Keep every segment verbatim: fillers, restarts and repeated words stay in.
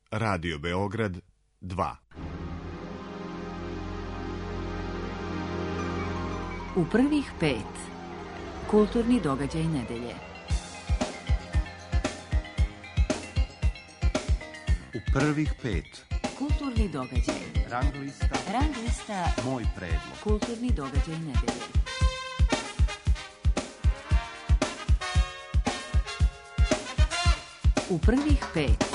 Radio Beograd dva. U prvih pet. Kulturni događaj nedelje. U prvih pet. Kulturni događaj. Rang lista. Rang lista. Moj predlog. Kulturni događaj nedelje. U prvih pet.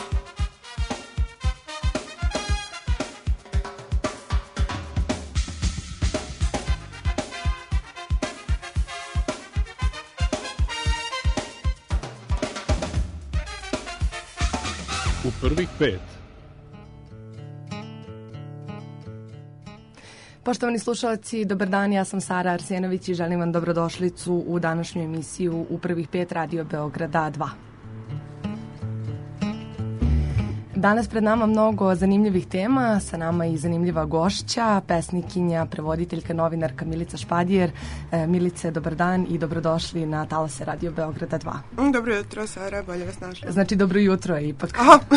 U prvih pet. Poštovani slušalci, dobar dan, ja sam Sara Arsenović i želim vam dobrodošlicu u današnju emisiju U prvih pet Radio Beograda dva. Danas pred nama mnogo zanimljivih tema, sa nama i zanimljiva gošća, pesnikinja, prevoditeljka, novinarka Milica Špadijer. E, Milice, dobar dan i dobrodošli na talase Radio Beograda dva. Dobro jutro, Sara, bolje vas našla. Znači, dobro jutro je ipak.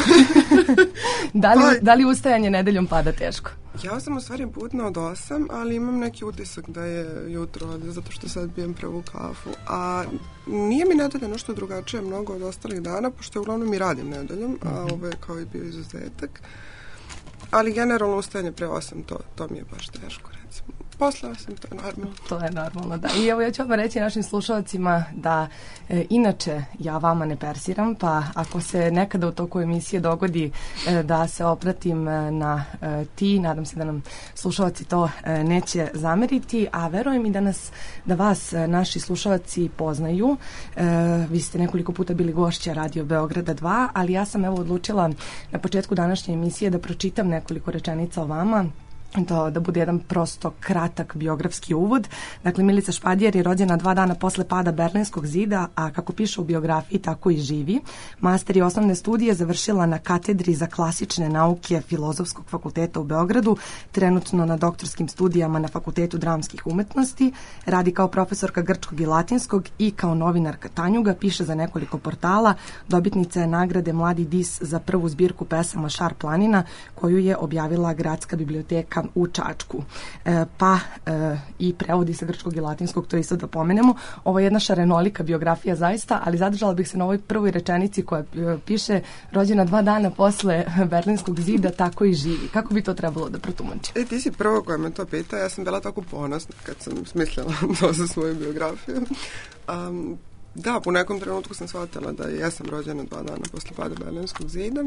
da, li, da li ustajanje nedeljom pada teško? Ja sam u stvari budna od osam, ali imam neki utisak da je jutro, zato što sad pijem prvu kafu. A nije mi nedelja nešto drugačije mnogo od ostalih dana, pošto uglavnom i radim nedeljom, a ovo je kao i bio izuzetak. Ali generalno ustajanje pre osam, to, to mi je baš teško, recimo. Posle osam, to je normalno. To je normalno, da. I evo ja ću vam reći našim slušalcima da e, inače ja vama ne persiram, pa ako se nekada u toku emisije dogodi e, da se obratim e, na e, ti, nadam se da nam slušalci to e, neće zameriti, a verujem i da nas, da vas e, naši slušalci poznaju. E, vi ste nekoliko puta bili gošća Radio Beograda dva, ali ja sam evo odlučila na početku današnje emisije da pročitam nekoliko rečenica o vama. To da bude jedan prosto kratak biografski uvod. Dakle, Milica Špadijer je rođena dva dana posle pada Berlinskog zida, a kako piše u biografiji, tako i živi. Master i osnovne studije završila na katedri za klasične nauke Filozofskog fakulteta u Beogradu, trenutno na doktorskim studijama na Fakultetu dramskih umetnosti. Radi kao profesorka grčkog i latinskog i kao novinarka Tanjuga, piše za nekoliko portala. Dobitnica je nagrade Mladi dis za prvu zbirku pesama Šar planina, koju je objavila Gradska biblioteka u Čačku. E, pa e, i prevodi sa grčkog i latinskog, to isto da pomenemo. Ovo je jedna šarenolika biografija zaista, ali zadržala bih se na ovoj prvoj rečenici koja e, piše rođena dva dana posle Berlinskog zida, tako i živi. Kako bi to trebalo da protumači? E, ti si prvo koja me to pita, ja sam bila tako ponosna kad sam smislila to za svoju biografiju. Um, da, u nekom trenutku sam shvatila da jesam rođena dva dana posle pada Berlinskog zida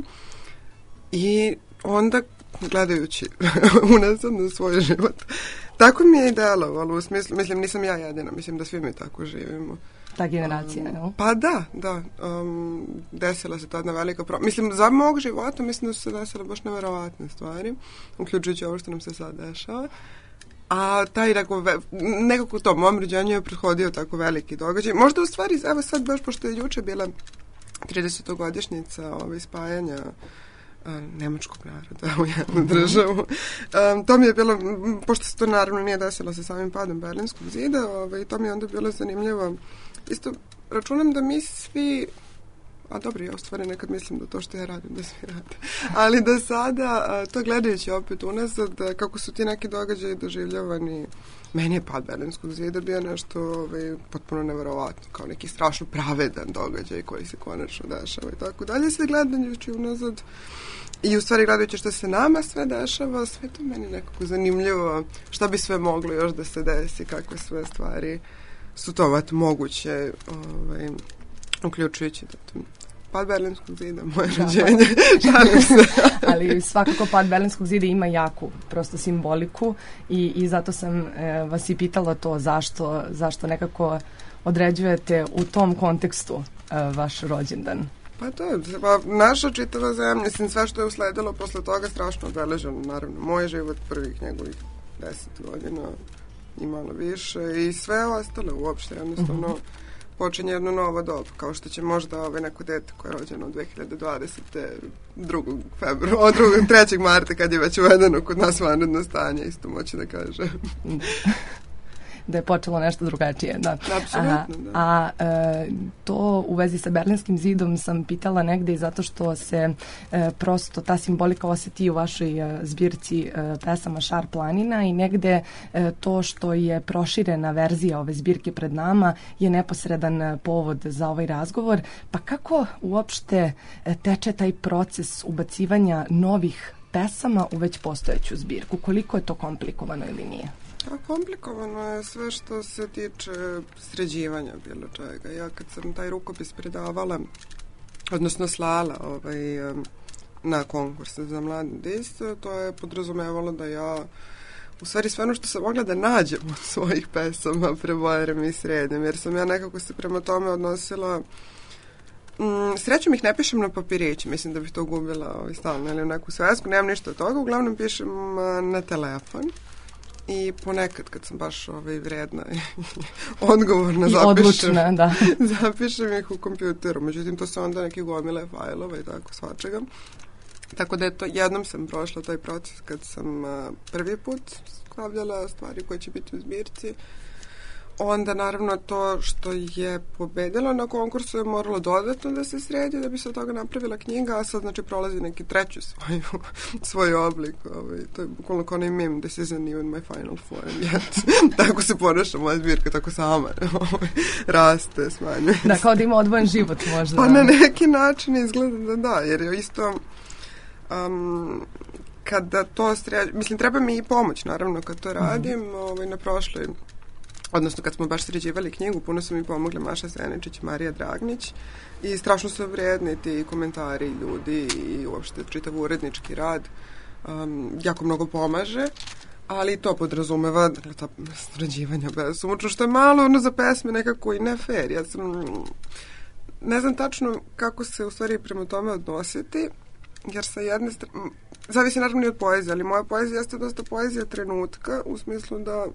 i onda gledajući unazad na svoj život. Tako mi je i delovalo, u smislu, mislim, nisam ja jedina, mislim da svi mi tako živimo. Ta generacija, um, no? Pa da, da. Um, desila se ta jedna velika pro... Mislim, za mog života mislim da su se desile baš neverovatne stvari, uključujući ovo što nam se sad dešava. A taj neko, nekako to, mom rođenju je prethodio tako veliki događaj. Možda u stvari, evo sad baš, pošto je juče bila tridesetogodišnjica ovaj, spajanja nemačkog naroda u jednu državu. Um, to mi je bilo, pošto se to naravno nije desilo sa samim padom Berlinskog zida, ovaj, to mi je onda bilo zanimljivo. Isto računam da mi svi, a dobro, ja u stvari nekad mislim da to što ja radim, da svi rade, ali da sada, to gledajući opet unazad, kako su ti neki događaji doživljavani, meni je pad Berlinskog zida bio nešto ovaj, potpuno neverovatno, kao neki strašno pravedan događaj koji se konačno dešava i tako dalje. Sve gledajući unazad i u stvari gledajući što se nama sve dešava, sve to meni nekako zanimljivo, šta bi sve moglo još da se desi, kakve sve stvari su to vat moguće, ovaj, uključujući da to pad Berlinskog zida, moje rođenje, žalim se. Ali svakako pad Berlinskog zida ima jaku prosto simboliku i, i zato sam e, vas i pitala to zašto, zašto nekako određujete u tom kontekstu e, vaš rođendan. Pa to je, pa naša čitava zemlja, mislim, sve što je usledilo posle toga strašno obeleženo, naravno, moj život prvih njegovih deset godina i malo više i sve ostale uopšte, jednostavno, mm-hmm. počinje jedno novo doba, kao što će možda ovaj neko dete koje je rođeno u dve hiljade dvadesete drugog februara, od drugog trećeg marta kad je već uvedeno kod nas vanredno stanje, isto moći da kaže. da je počelo nešto drugačije. Da. Apsolutno, da. A, a e, to u vezi sa Berlinskim zidom sam pitala negde i zato što se e, prosto ta simbolika osjeti u vašoj e, zbirci e, pesama Šar planina i negde e, to što je proširena verzija ove zbirke pred nama je neposredan e, povod za ovaj razgovor. Pa kako uopšte e, teče taj proces ubacivanja novih pesama u već postojeću zbirku? Koliko je to komplikovano ili nije? A komplikovano je sve što se tiče sređivanja bilo čega. Ja kad sam taj rukopis predavala, odnosno slala ovaj, na konkurs za mlade dejstvo, to je podrazumevalo da ja u stvari sve ono što sam mogla da nađem od svojih pesama prebojeram i sredim, jer sam ja nekako se prema tome odnosila. Mm, srećom ih ne pišem na papirići, mislim da bih to gubila ovaj, stalno ili u neku svesku, nemam ništa od toga, uglavnom pišem a, na telefon i ponekad kad sam baš ovaj, vredna i odgovorna I zapišem, odlučna, da. zapišem ih u kompjuteru, međutim to se onda neki gomile fajlova i tako svačega. Tako da je to, jednom sam prošla taj proces kad sam a, prvi put stavljala stvari koje će biti u zbirci. Onda naravno to što je pobedilo na konkursu je moralo dodatno da se sredi da bi se od toga napravila knjiga, a sad znači prolazi neki treći svoj, svoj oblik. Ovaj, to je bukvalno kao onaj meme, this isn't even my final form yet. Tako se ponaša moja zbirka, tako sama ovaj, raste, smanjuje. Da, kao da ima odvojen život možda. Pa na neki način izgleda da da, jer je isto um, kada to sredi, mislim treba mi i pomoć naravno kad to radim, mm-hmm. ovaj, na prošloj odnosno kad smo baš sređivali knjigu, puno su mi pomogle Maša Seničić i Marija Dragnić i strašno su vredni ti komentari ljudi i uopšte čitav urednički rad. Um, jako mnogo pomaže, ali to podrazumeva dakle, to sređivanje besomučno, što je malo ono za pesme nekako i ne fair. Ja sam, ne znam tačno kako se u stvari prema tome odnositi, jer sa jedne strane, zavisi naravno i od poezije, ali moja poezija jeste dosta poezija trenutka, u smislu da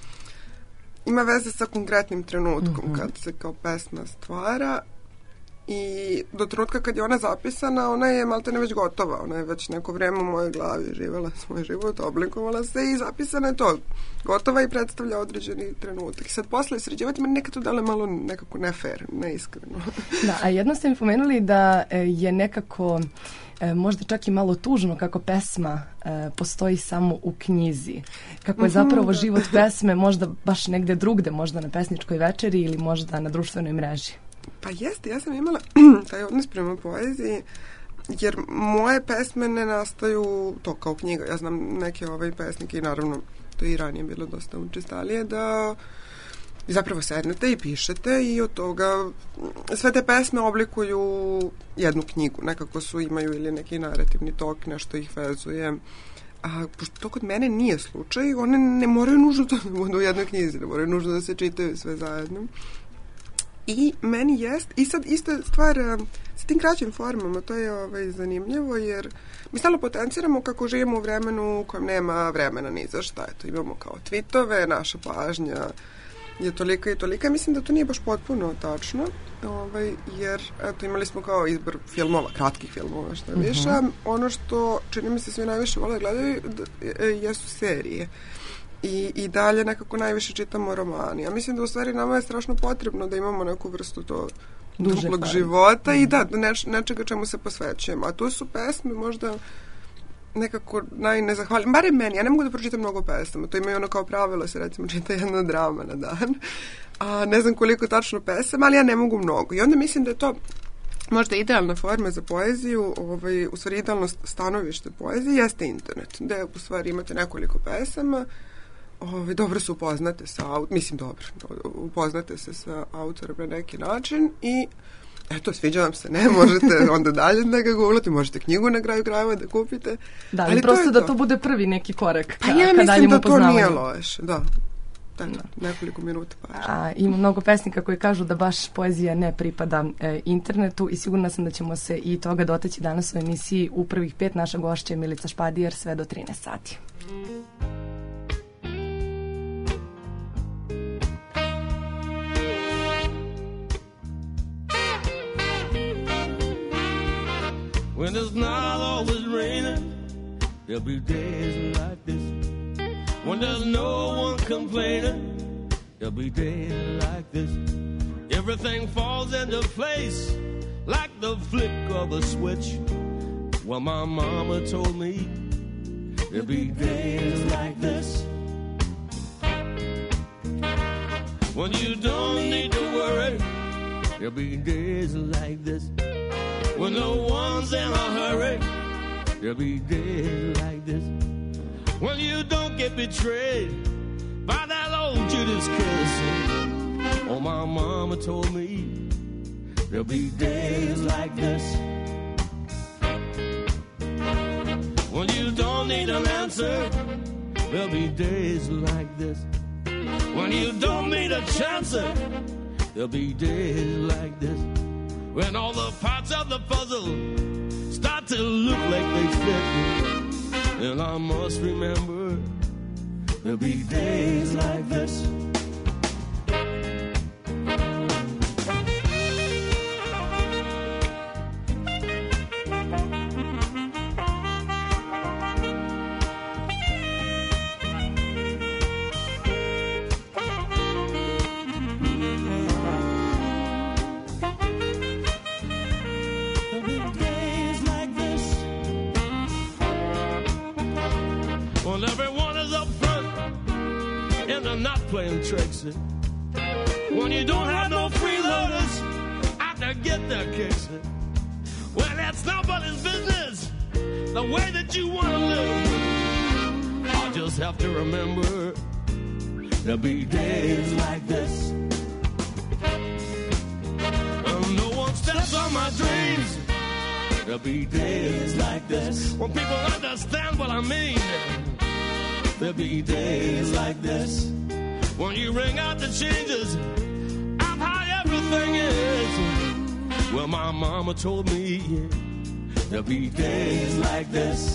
ima veze sa konkretnim trenutkom mm-hmm. kad se kao pesma stvara i do trenutka kad je ona zapisana, ona je maltene već gotova, ona je već neko vreme u mojoj glavi živjela svoj život, oblikovala se i zapisana je to, gotova i predstavlja određeni trenutak. I sad posle sređivati meni nekad to dale malo nekako ne fair, neiskreno. Da, a jedno ste mi pomenuli da je nekako možda čak i malo tužno kako pesma e, postoji samo u knjizi. Kako je zapravo život pesme možda baš negde drugde, možda na pesničkoj večeri ili možda na društvenoj mreži. Pa jeste, ja sam imala taj odnos prema poeziji, jer moje pesme ne nastaju to kao knjiga. Ja znam neke ovaj pesnike i naravno to i ranije bilo dosta učestalije da i zapravo sednete i pišete i od toga sve te pesme oblikuju jednu knjigu. Nekako su, imaju ili neki narativni tok, nešto ih vezuje. A pošto to kod mene nije slučaj, one ne moraju nužno to da budu u jednoj knjizi, ne moraju nužno da se čitaju sve zajedno. I meni jest, i sad isto stvar sa tim kraćim formama, to je ovaj, zanimljivo, jer mi stalno potenciramo kako živimo u vremenu u kojem nema vremena ni za šta. Eto, imamo kao tweetove, naša pažnja je tolika i tolika. Mislim da to nije baš potpuno tačno, ovaj, jer eto, imali smo kao izbor filmova, kratkih filmova, što uh-huh. više. Ono što čini mi se svi najviše vole gledaju jesu serije. I, i dalje nekako najviše čitamo romani. Ja mislim da u stvari nama je strašno potrebno da imamo neku vrstu to duplog života mm. i da, neč, nečega čemu se posvećujemo. A tu su pesme možda nekako najnezahvalnije. Bare meni, ja ne mogu da pročitam mnogo pesama. To imaju ono kao pravilo, se recimo čita jedna drama na dan. A ne znam koliko tačno pesama, ali ja ne mogu mnogo. I onda mislim da je to možda idealna forma za poeziju, ovaj, u stvari idealno stanovište poezije jeste internet, gde u stvari imate nekoliko pesama. Ove, dobro se upoznate sa autorom, mislim dobro, upoznate se sa autorom na neki način i eto, sviđa vam se, ne, možete onda dalje da ga googlate, možete knjigu na kraju krajeva da kupite. Da, ali, ali prosto da to. to bude prvi neki korak ka, pa ja ka mislim da to nije loše, da. Da, nekoliko minuta pažnje. A ima mnogo pesnika koji kažu da baš poezija ne pripada e, internetu i sigurna sam da ćemo se i toga dotaći danas u emisiji U prvih pet. Naša gošća je Milica Špadijer sve do trinaest sati. When it's not always raining, there'll be days like this. When there's no one complaining, there'll be days like this. Everything falls into place like the flick of a switch. Well, my mama told me there'll be days like this when you don't need to worry. There'll be days like this when no one's in a hurry. There'll be days like this when you don't get betrayed by that old Judas kiss. Oh, my mama told me there'll be days like this when you don't need an answer. There'll be days like this when you don't need a chance. There'll be days like this when all the parts of the puzzle start to look like they fit. And I must remember there'll be days like this. Playing tricks when you don't have no freeloaders out to get their kicks. Well, that's nobody's business the way that you want to live. I'll just have to remember there'll be days like this when no one steps on my dreams. There'll be days like this when people understand what I mean. There'll be days like this when you ring out the changes of how everything is. Well, my mama told me there'll be days like this.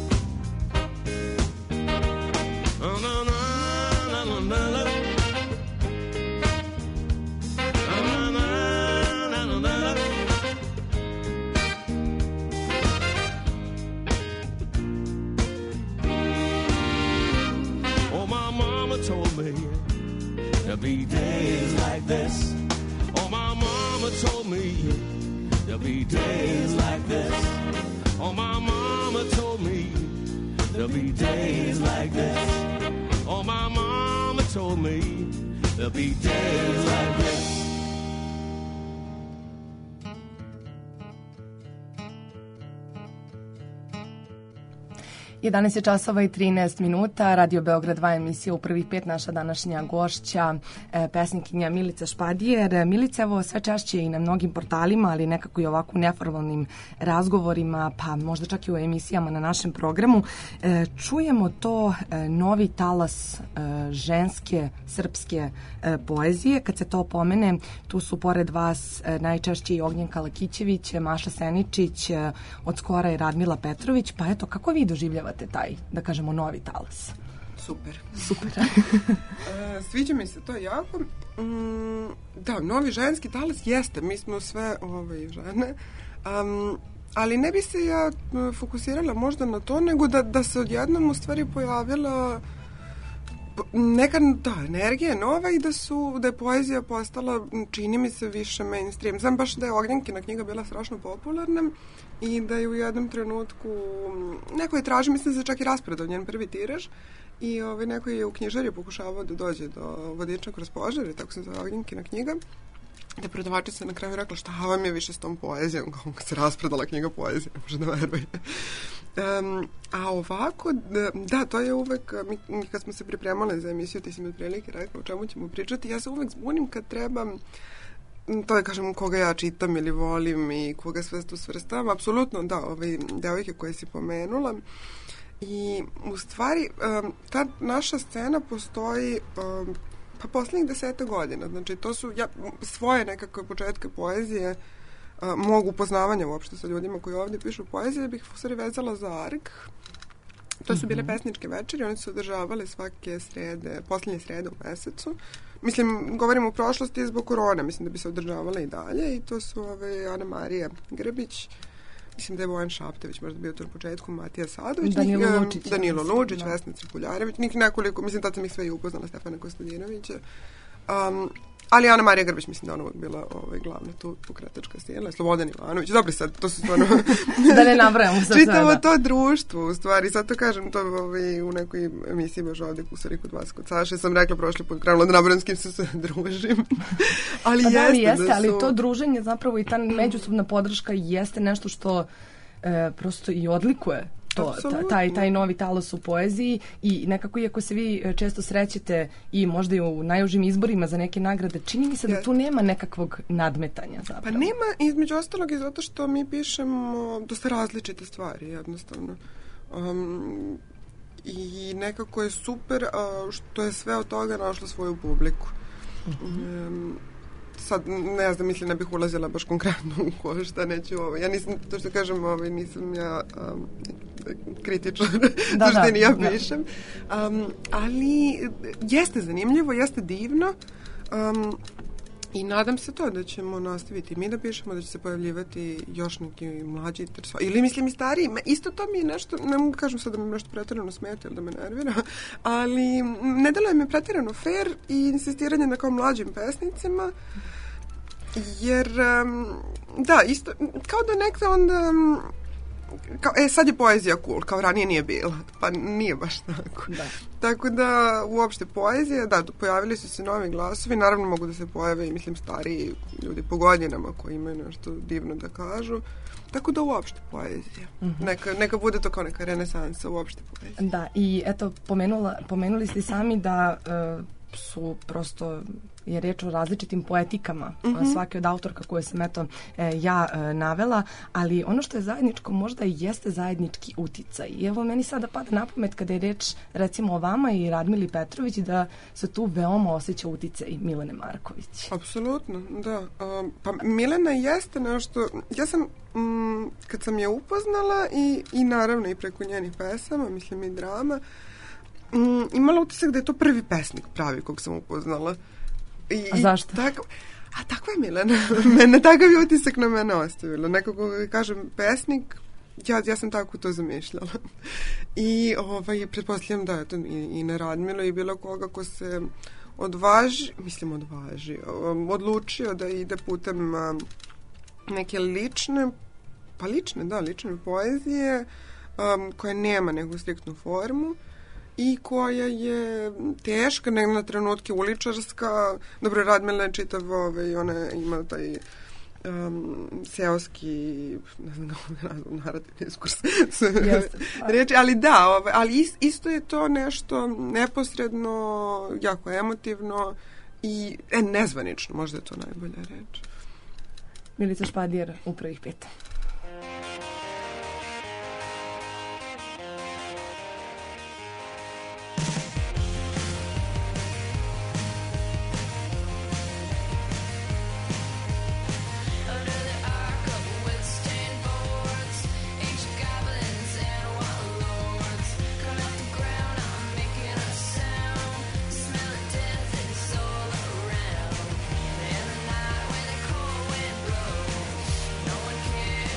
Oh, no, no, no, no, no, no. Oh, no, no, no, no, no. Oh, my mama told me there'll be days like this. Oh, my mama told me there'll be days like this. Oh, my mama told me there'll be days like this. Oh, my mama told me there'll be days like this. jedanaest je časova i trinaest minuta, Radio Beograd dva emisija u prvih pet, naša današnja gošća, e, pesnikinja Milica Špadijer. Milica, evo sve češće i na mnogim portalima, ali nekako i ovako u neformalnim razgovorima, pa možda čak i u emisijama na našem programu, e, čujemo to e, novi talas e, ženske srpske e, poezije. Kad se to pomene, tu su pored vas e, najčešće i Ognjenka Lakićević, Maša Seničić, e, od skora i Radmila Petrović, pa eto, kako vi doživljavate taj, da kažemo, novi talas? Super. Super. Sviđa mi se to jako. Mm, da, novi ženski talas jeste. Mi smo sve ove, žene. Um, ali ne bi se ja fokusirala možda na to, nego da, da se odjednom u stvari pojavila neka da, energija nova i da su da je poezija postala, čini mi se, više mainstream. Znam baš da je Ognjenkina knjiga bila strašno popularna i da je u jednom trenutku neko je traži, mislim da se čak i raspredao njen prvi tiraž i ovaj, neko je u knjižari pokušavao da dođe do Vodiča kroz požare, tako se zove Ognjenkina knjiga, da prodavačica na kraju rekla šta vam je više s tom poezijom, kako se raspredala knjiga poezije, ne može da veruje. Um, a ovako, da, to je uvek, mi kad smo se pripremali za emisiju, ti si mi otprilike rekla o čemu ćemo pričati, ja se uvek zbunim kad treba, to je, kažem, koga ja čitam ili volim i koga sve tu svrstavam, apsolutno da, ove devojke koje si pomenula. I u stvari, um, ta naša scena postoji um, pa poslednjih deseta godina, znači to su ja, svoje nekakve početke poezije, a, mog upoznavanja uopšte sa ljudima koji ovdje pišu poezije, bih u stvari vezala za A R G. To su bile pesničke večeri, oni su održavale svake srede, posljednje srede u mesecu. Mislim, govorim u prošlosti zbog korone, mislim da bi se održavale i dalje i to su ove, Ana Marija Grbić, mislim da je Bojan Šaptević možda bio to na početku, Matija Sadović, Danilo njih, Lučić, Danilo mislim, Lučić, da. Vesna Tripuljarević, njih nekoliko, mislim da sam ih sve i upoznala, Stefana Kostadinovića. Um, ali Ana Marija Grbić, mislim da ona uvijek bila ovaj, glavna tu pokretačka sila. Slobodan Ivanović, dobro sad, to su stvarno... da ne nabrajamo sad sve, čitamo da. to društvo, u stvari, sad to kažem, to ovaj, u nekoj emisiji baš ovdje, u stvari kod vas, kod Saše, sam rekla prošli put, krenula da nabrajam s kim se se družim. ali pa jeste, da, ali jeste, da su... ali to druženje zapravo i ta međusobna podrška jeste nešto što e, prosto i odlikuje to, ta, taj, taj novi talas u poeziji i nekako iako se vi često srećete i možda i u najužim izborima za neke nagrade, čini mi se da tu nema nekakvog nadmetanja zapravo. Pa nema, između ostalog i zato što mi pišemo dosta različite stvari jednostavno. Um, I nekako je super uh, što je sve od toga našlo svoju publiku. Uh-huh. Um, sad, ne znam, mislim, ne bih ulazila baš konkretno u ko šta neću ovo. Ja nisam, to što kažem, ovaj, nisam ja um, kritičar, da, što da, ja da. pišem. Um, ali jeste zanimljivo, jeste divno. Um, I nadam se to da ćemo nastaviti mi da pišemo, da će se pojavljivati još neki mlađi ili mislim i stariji. Isto to mi je nešto, ne mogu kažem sad da mi nešto pretjerano smeta ili da me nervira, ali ne deluje mi pretjerano fair i insistiranje na kao mlađim pesnicima, jer da, isto, kao da nekada onda kao, e, sad je poezija cool, kao ranije nije bila, pa nije baš tako. Da. Tako da, uopšte poezija, da, pojavili su se novi glasovi, naravno mogu da se pojave i, mislim, stariji ljudi po godinama koji imaju nešto divno da kažu, tako da uopšte poezija. Mm-hmm. Neka, neka bude to kao neka renesansa uopšte poezija. Da, i eto, pomenula, pomenuli ste sami da uh, su prosto je reč o različitim poetikama mm-hmm. svake od autorka koje sam eto e, ja e, navela, ali ono što je zajedničko možda i jeste zajednički uticaj. I evo meni sada pada na pamet kada je reč recimo o vama i Radmili Petrović da se tu veoma osjeća uticaj Milene Marković. Apsolutno, da. Um, pa Milena jeste nešto, ja sam mm, kad sam je upoznala i, i naravno i preko njenih pesama, mislim i drama, mm, imala utisak da je to prvi pesnik pravi kog sam upoznala. I, a zašto? Tak, a tako je Milena. Mene takav je utisak na mene ostavila. Nekako kažem pesnik, ja, ja sam tako to zamišljala. I ovaj, pretpostavljam da je to i, i na Radmilu i bilo koga ko se odvaži, mislim odvaži, um, odlučio da ide putem um, neke lične, pa lične, da, lične poezije, um, koja nema neku striktnu formu i koja je teška, ne na trenutke uličarska. Dobro, Radmila je čitav, ovaj, ona ima taj um, seoski, ne znam kako ga nazvam, narativ diskurs reči, ali da, ovaj, ali is, isto je to nešto neposredno, jako emotivno i e, nezvanično, možda je to najbolja reč. Milica Špadijer, u prvih pet. No one cares.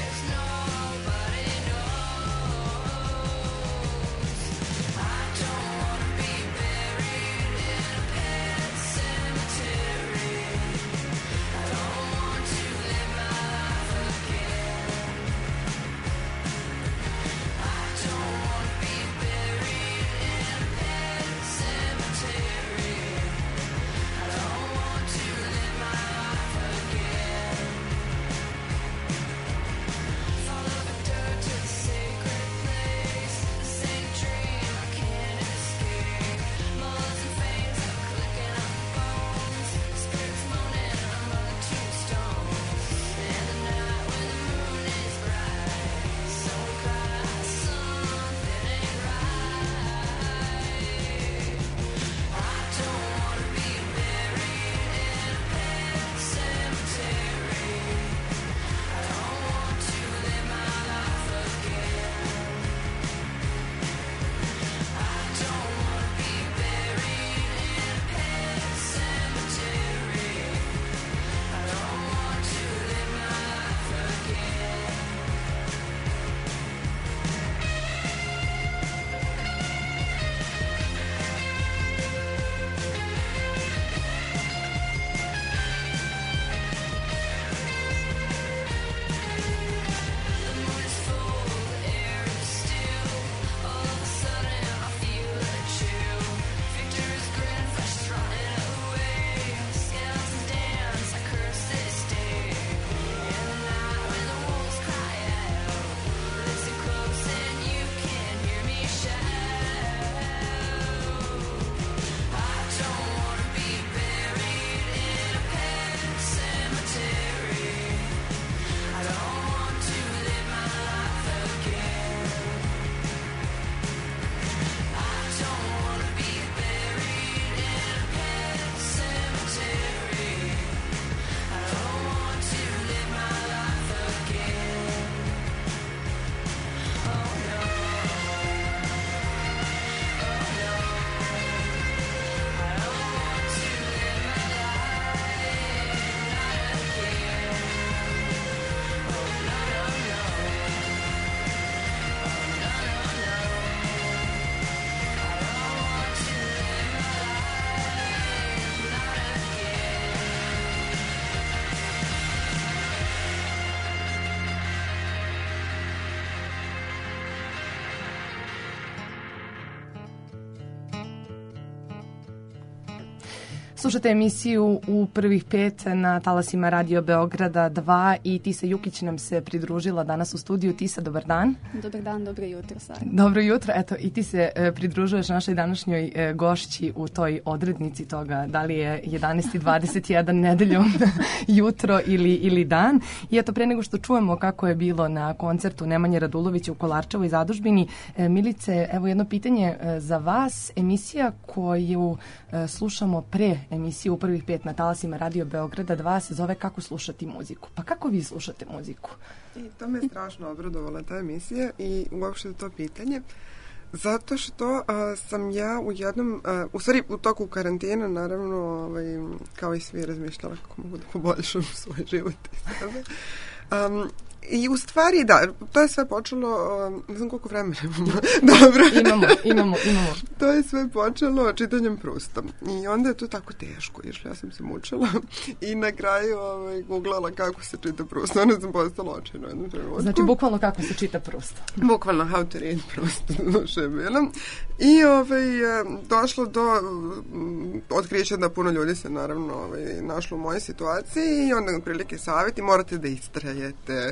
Slušate emisiju U prvih pet na talasima Radio Beograda dva i Tisa Jukić nam se pridružila danas u studiju. Tisa, dobar dan. Dobar dan, dobro jutro, Sara. Dobro jutro, eto i ti se e, pridružuješ našoj današnjoj e, gošći u toj odrednici toga da li je jedanaest i dvadeset jedan nedeljom jutro ili, ili dan. I eto, pre nego što čujemo kako je bilo na koncertu Nemanje Radulovića u Kolarčevoj zadužbini, e, Milice, evo jedno pitanje e, za vas. Emisija koju e, slušamo pre emisije U prvih pet na talasima Radio Beograda dva se zove Kako slušati muziku. Pa kako vi slušate muziku? I to me strašno obradovala ta emisija i uopšte to pitanje. Zato što a, sam ja u jednom, a, u stvari u toku karantina, naravno, ovaj, kao i svi, razmišljala kako mogu da poboljšam svoj život i sebe. Um, I u stvari, da, to je sve počelo, ne znam koliko vremena imamo. Dobro. Imamo, imamo, imamo. To je sve počelo čitanjem Prusta. I onda je to tako teško išlo. Ja sam se mučila i na kraju ovaj, googlala kako se čita Prust. Onda sam postala očajno jednom trenutku. Znači, bukvalno kako se čita Prust. Bukvalno, how to read Prust. Duše je bilo. I ovaj, došlo do um, otkrića da puno ljudi se naravno ovaj, našlo u mojoj situaciji i onda otprilike savjeti, morate da istrajete.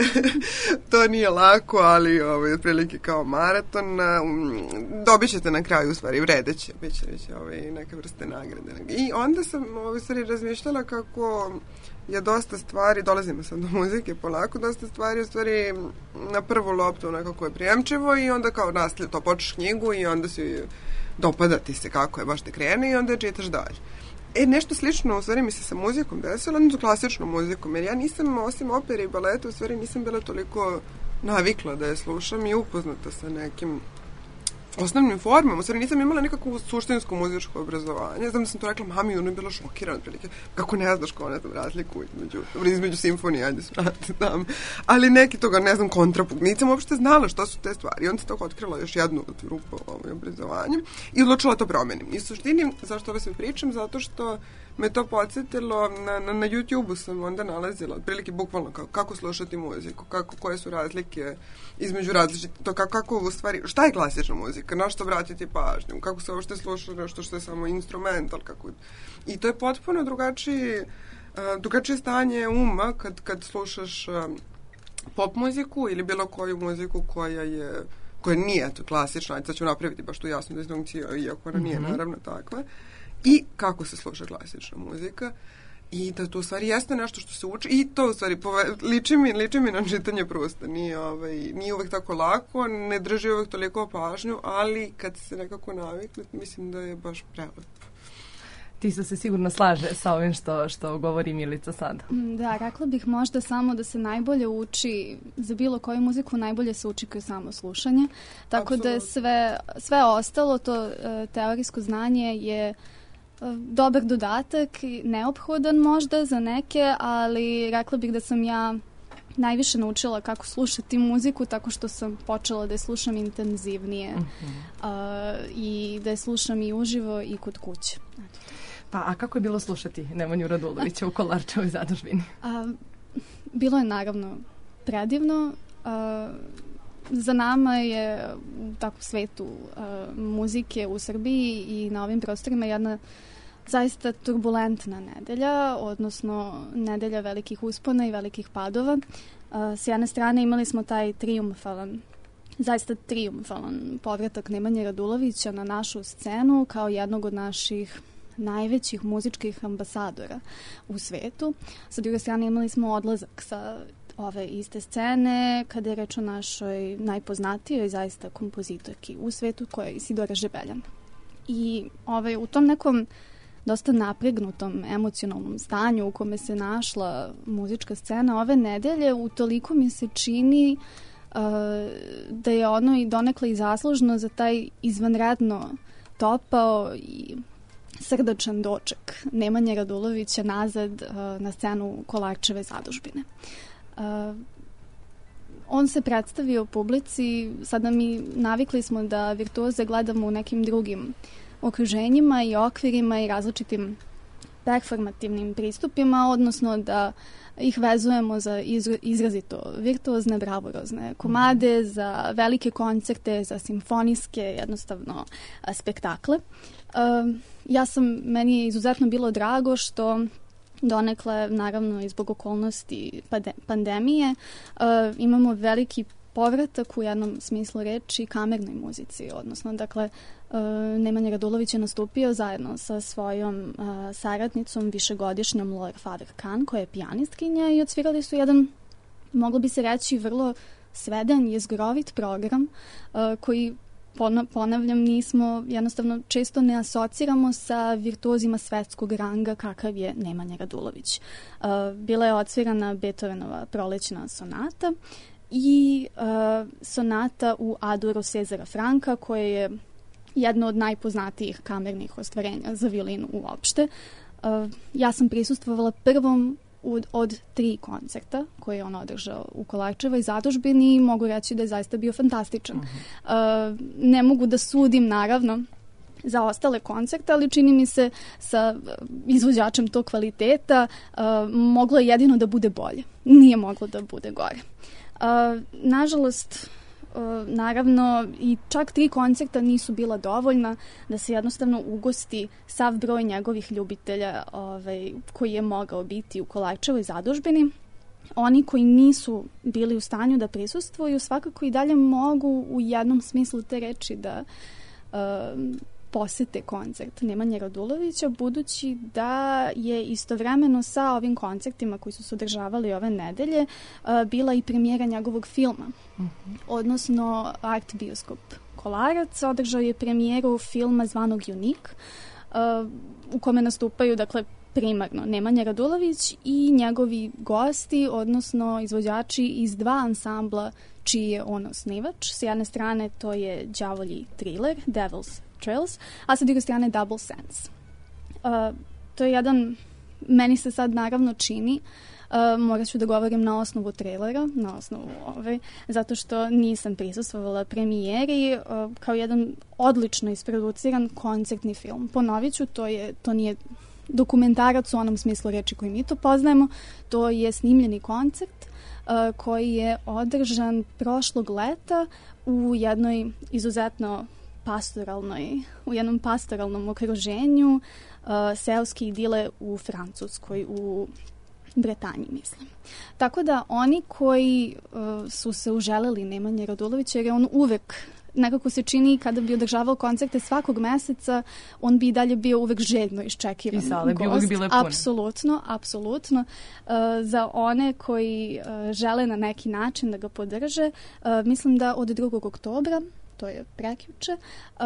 To nije lako, ali ovaj, otprilike kao maraton. Um, dobit ćete na kraju, u stvari, vredeće. Biće, biće ovaj, neke vrste nagrade. I onda sam ovaj, stvari razmišljala kako je dosta stvari, dolazimo sad do muzike polako, dosta stvari u stvari na prvu loptu nekako je prijemčivo i onda kao nastavlja to, počeš knjigu i onda si dopada ti se kako je baš te krene i onda je čitaš dalje. E, nešto slično u stvari mi se sa muzikom desilo, no klasičnom muzikom, jer ja nisam, osim opere i baleta, u stvari nisam bila toliko navikla da je slušam i upoznata sa nekim osnovnim formama. U stvari nisam imala nikakvu suštinsko muzičko obrazovanje. Znam da sam to rekla mami i ona je bila šokirana otprilike. Kako ne znaš kao, ne znam, razliku između, između simfonije, ajde svrati tam. Ali neki toga, ne znam, kontrapunkt. Nisam uopšte znala što su te stvari. I onda sam tako otkrila još jednu rupu ovaj, obrazovanje i odlučila to promenim. I u suštini, zašto ovo sve pričam? Zato što me to podsjetilo, na, na, na YouTube-u sam onda nalazila, otprilike bukvalno kako, kako slušati muziku, kako, koje su razlike između različite, to kako, kako u stvari, šta je klasična muzika, na što vratiti pažnju, kako se uopšte sluša nešto što je samo instrumental, kako, i to je potpuno drugačiji, uh, drugačije stanje uma kad, kad slušaš uh, pop muziku ili bilo koju muziku koja je, koja nije eto, klasična, ajde sad ću napraviti baš tu jasnu distinkciju, iako ona nije mm-hmm. naravno takva. I kako se sluša klasična muzika i da to u stvari jeste nešto što se uči i to u stvari pove, liči, mi, liči mi na čitanje Prusta. Nije, ovaj, nije uvek tako lako, ne drži uvek toliko pažnju, ali kad se nekako navikne, mislim da je baš prelepo. Ti se sigurno slaže sa ovim što, što govori Milica sada. Da, rekla bih možda samo da se najbolje uči, za bilo koju muziku najbolje se uči kroz samo slušanje. Tako Absolutno. Da je sve, sve ostalo, to e, teorijsko znanje je e, dobar dodatak, neophodan možda za neke, ali rekla bih da sam ja najviše naučila kako slušati muziku tako što sam počela da je slušam intenzivnije mm-hmm. uh, i da je slušam i uživo i kod kuće. Pa, a kako je bilo slušati Nemanju Radulovića u Kolarčevoj zadužbini? A, bilo je naravno predivno. A, za nama je u takvom svetu a, muzike u Srbiji i na ovim prostorima jedna zaista turbulentna nedelja, odnosno nedelja velikih uspona i velikih padova. A, s jedne strane imali smo taj triumfalan zaista triumfalan povratak Nemanje Radulovića na našu scenu kao jednog od naših najvećih muzičkih ambasadora u svetu. Sa druge strane imali smo odlazak sa ove iste scene kada je reč o našoj najpoznatijoj zaista kompozitorki u svetu koja je Isidora Žebeljan. I ovaj, u tom nekom dosta napregnutom emocionalnom stanju u kome se našla muzička scena ove nedelje, utoliko mi se čini uh, da je ono i donekle i zaslužno za taj izvanredno topao i srdačan doček Nemanje Radulovića nazad uh, na scenu Kolarčeve zadužbine. Uh, on se predstavio publici, sada mi navikli smo da virtuoze gledamo u nekim drugim okruženjima i okvirima i različitim performativnim pristupima, odnosno da ih vezujemo za izra, izrazito virtuozne, bravurozne komade, za velike koncerte, za simfonijske, jednostavno, a, spektakle. A, ja sam, meni je izuzetno bilo drago što donekle, naravno, i zbog okolnosti pade, pandemije, a, imamo veliki povratak u jednom smislu reči kamernoj muzici, odnosno, dakle, uh, Nemanja Radulović je nastupio zajedno sa svojom uh, saradnicom, višegodišnjom Laura Faber-Kahn, koja je pijanistkinja, i odsvirali su jedan, moglo bi se reći, vrlo sveden, jezgrovit program uh, koji, ponavljam, nismo, jednostavno, često ne asociramo sa virtuozima svetskog ranga kakav je Nemanja Radulović. Uh, bila je odsvirana Beethovenova prolećna sonata i uh, sonata u A-duru Cezara Franka, koje je jedno od najpoznatijih kamernih ostvarenja za violinu uopšte. Uh, ja sam prisustvovala prvom od, od tri koncerta koje je on održao u Kolarčevoj zadužbini i mogu reći da je zaista bio fantastičan. Uh-huh. Uh, ne mogu da sudim, naravno, za ostale koncerte, ali čini mi se sa izvođačem tog kvaliteta uh, moglo je jedino da bude bolje. Nije moglo da bude gore. Uh, nažalost, uh, naravno, i čak tri koncerta nisu bila dovoljna da se jednostavno ugosti sav broj njegovih ljubitelja ovaj, koji je mogao biti u Kolarčevoj zadužbini. Oni koji nisu bili u stanju da prisustvuju svakako i dalje mogu u jednom smislu te reči da uh, posete koncert Nemanje Radulovića, budući da je istovremeno sa ovim koncertima koji su se održavali ove nedelje uh, bila i premijera njegovog filma, uh-huh. odnosno Art Bioskop Kolarac održao je premijeru filma zvanog Unik, uh, u kome nastupaju, dakle, primarno Nemanja Radulović i njegovi gosti, odnosno izvođači iz dva ansambla čiji je on osnivač. S jedne strane to je đavolji thriller, Devil's Trails, a sa druge strane Double Sense. Uh, to je jedan, meni se sad naravno čini, uh, morat ću da govorim na osnovu trailera, na osnovu ove, zato što nisam prisustvovala premijeri, uh, kao jedan odlično isproduciran koncertni film. Ponovit ću, to, je, to nije dokumentarac u onom smislu reči koji mi to poznajemo, to je snimljeni koncert uh, koji je održan prošlog leta u jednoj izuzetno pastoralnoj, u jednom pastoralnom okruženju uh, seoske idile u Francuskoj, u Bretanji, mislim. Tako da oni koji uh, su se uželeli Nemanje Radulovića, jer je on uvek, nekako se čini, kada bi održavao koncerte svakog meseca, on bi i dalje bio uvek željno iščekivan I sale bi gost. uvek bile pune. Apsolutno, apsolutno. Uh, za one koji uh, žele na neki način da ga podrže, uh, mislim da od drugog oktobra, to je prekjuče, uh,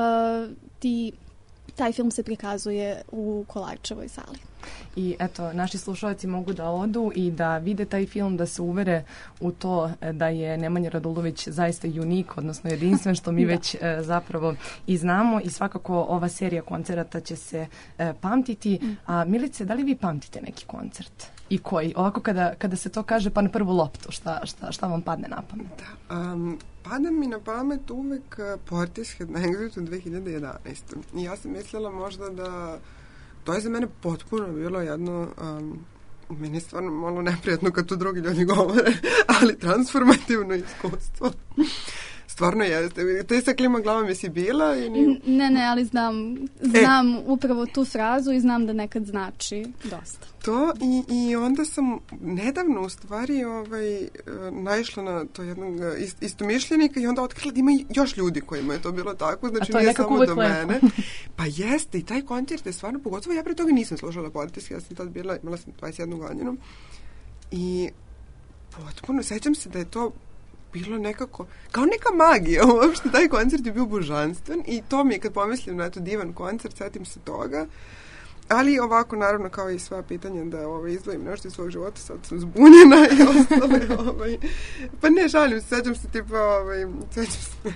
ti, taj film se prikazuje u Kolarčevoj sali. I eto, naši slušalci mogu da odu i da vide taj film, da se uvere u to da je Nemanja Radulović zaista unik, odnosno jedinstven, što mi već e, zapravo i znamo, i svakako ova serija koncerata će se e, pamtiti. A Milice, da li vi pamtite neki koncert? I koji? Ovako kada, kada se to kaže pa na prvu loptu, šta, šta, šta vam padne na pamet? Da, um, pada mi na pamet uvek uh, Portishead na Exitu dve hiljade jedanaeste. I ja sam mislila možda da to je za mene potpuno bilo jedno, um, meni je stvarno malo neprijatno kad to drugi ljudi govore, ali transformativno iskustvo. Stvarno jeste. Te sa klima glavom jesi bila? I ni... Ne, ne, ali znam, znam e. upravo tu frazu i znam da nekad znači dosta. To i, i onda sam nedavno u stvari ovaj, naišla na to jednog ist, istomišljenika i onda otkrila da ima još ljudi kojima je to bilo tako, znači nije samo do mene. Pa jeste, i taj koncert je stvarno, pogotovo ja pre toga nisam slušala Portishead, ja sam tad bila, imala sam dvadeset jednu godinu i potpuno, sećam se da je to bilo nekako, kao neka magija, uopšte taj koncert je bio božanstven i to mi je kad pomislim na to divan koncert, setim se toga, ali ovako naravno kao i sva pitanja da ovaj, izdvojim nešto iz svog života, sad sam zbunjena i ostalo, ovaj, pa ne šalim se, sećam se tipa, ovaj, sećam se,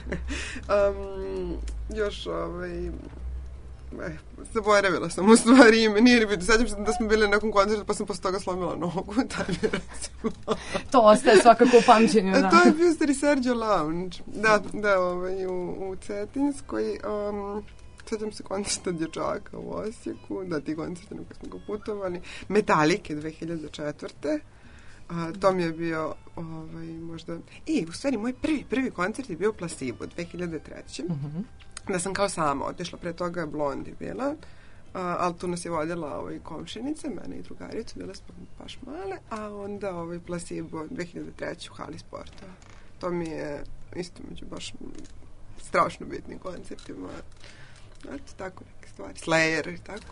um, još, ovaj, Eh, zaboravila sam u stvari ime, nije biti. Sećam se da smo bili na nekom koncertu pa sam posle toga slomila nogu. Taj mi recimo. To ostaje svakako u pamćenju, da. To je bio stari Sergio Lounge. Da, da, ovaj, u, u Cetinskoj. Um, sećam se koncerta dječaka u Osijeku, da ti koncerti na koje smo ga putovali, Metalike dve hiljade četvrte. A, to mi je bio ovaj, možda... I, u stvari, moj prvi, prvi koncert je bio Placebo dve hiljade treće. Mm-hmm. Da sam kao sama otišla, pre toga je Blondi bila, a, ali tu nas je vodila ovaj, komšinica, mene i drugaricu, bile smo baš male, a onda ovaj, Placebo dve hiljade treće u hali sporta. To mi je isto među baš strašno bitnim koncertima. Eto, tako neke stvari. Slayer i tako.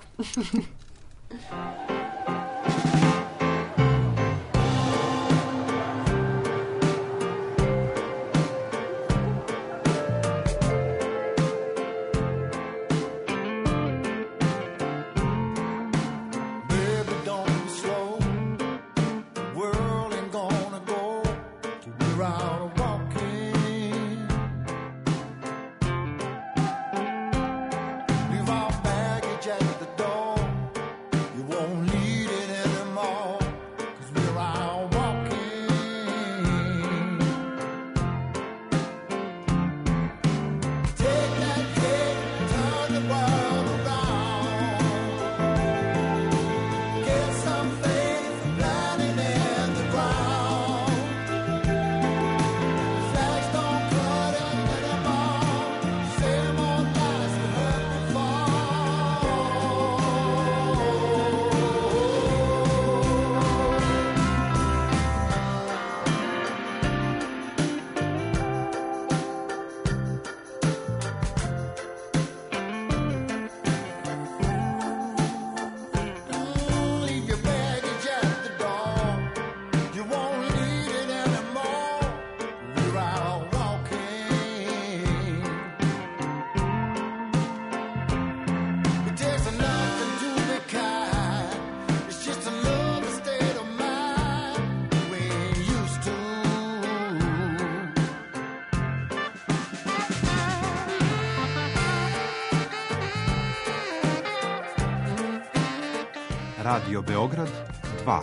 Radio Beograd dva.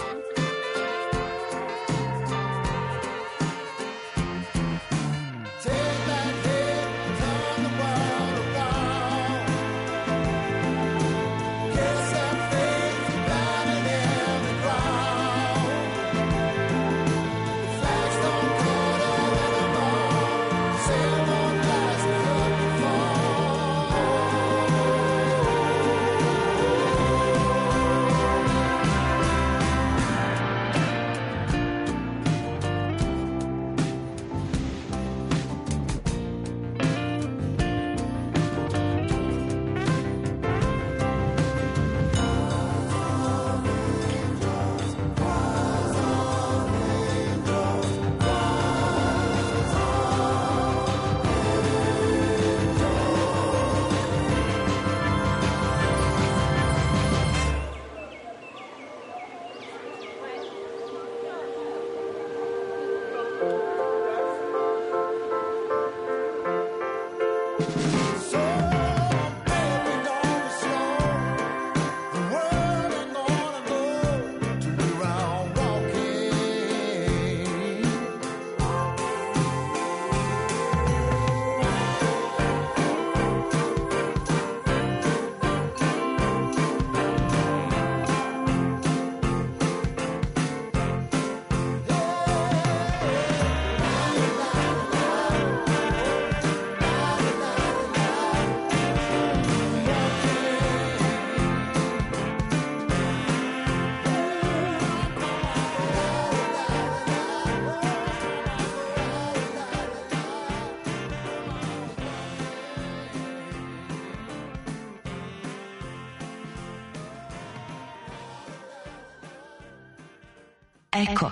Eko.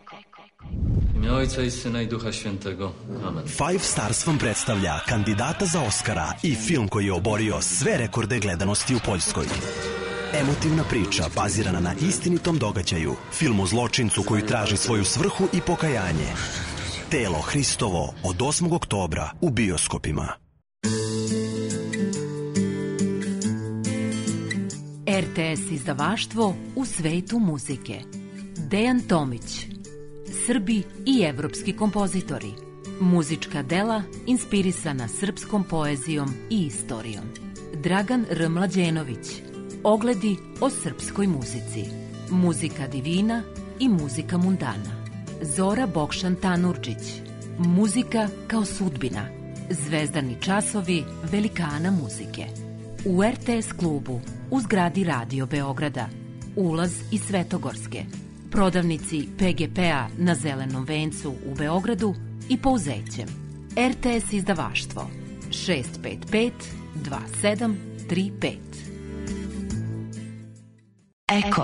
W imię Ojca i Syna i Ducha Świętego. Amen. Five Stars vam predstavlja kandidata za Oscara i film koji je oborio sve rekorde gledanosti u Poljskoj. Emotivna priča bazirana na istinitom događaju. Film o zločincu koji traži svoju svrhu i pokajanje. Telo Hristovo od osmog oktobra u bioskopima. R T S izdavaštvo u svetu muzike. Dejan Tomić. Srbi i evropski kompozitori. Muzička dela inspirisana srpskom poezijom i istorijom. Dragan R. Mlađenović. Ogledi o srpskoj muzici. Muzika divina i muzika mundana. Zora Bokšan Tanurđić. Muzika kao sudbina. Zvezdani časovi velikana muzike. U er te es klubu, u zgradi Radio Beograda. Ulaz iz Svetogorske. Prodavnici pe ge pe-a na Zelenom vencu u Beogradu i Pouzećem. er te es izdavaštvo šest pet pet dva sedam tri pet. Eko.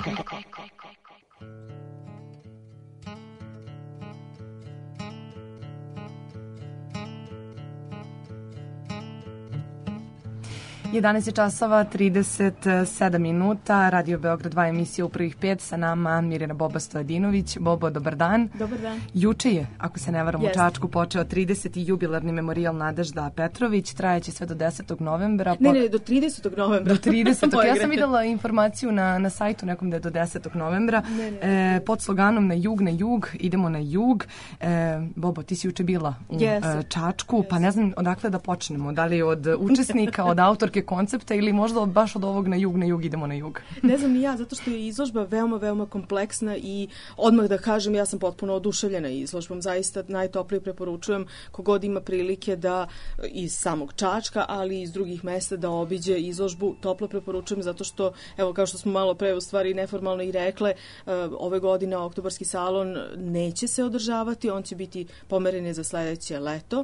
jedanaest časova trideset sedam minuta, Radio Beograd dva, emisija u prvih pet, sa nama Mirjana Boba Stojadinović. Bobo, dobar dan. Dobar dan. Juče je, ako se ne varam, yes. u Čačku počeo trideseti jubilarni memorijal Nadežda Petrović, trajeće sve do desetog novembra. Ne, ne, do tridesetog novembra. Do tridesetog Ja sam videla informaciju na, na sajtu nekom da je do desetog novembra. Ne, ne. E, pod sloganom na jug, na jug, idemo na jug. E, Bobo, ti si juče bila u yes. e, Čačku, yes. pa ne znam odakle da počnemo. Da li od učesnika, od autorke koncepta ili možda baš od ovog na jug, na jug, idemo na jug? Ne znam ni ja, zato što je izložba veoma, veoma kompleksna i odmah da kažem, ja sam potpuno oduševljena izložbom. Zaista najtoplije preporučujem kogod ima prilike da iz samog Čačka, ali i iz drugih mesta da obiđe izložbu. Toplo preporučujem zato što, evo, kao što smo malo pre u stvari neformalno i rekle, ove godine Oktobarski salon neće se održavati, on će biti pomeren za sledeće leto.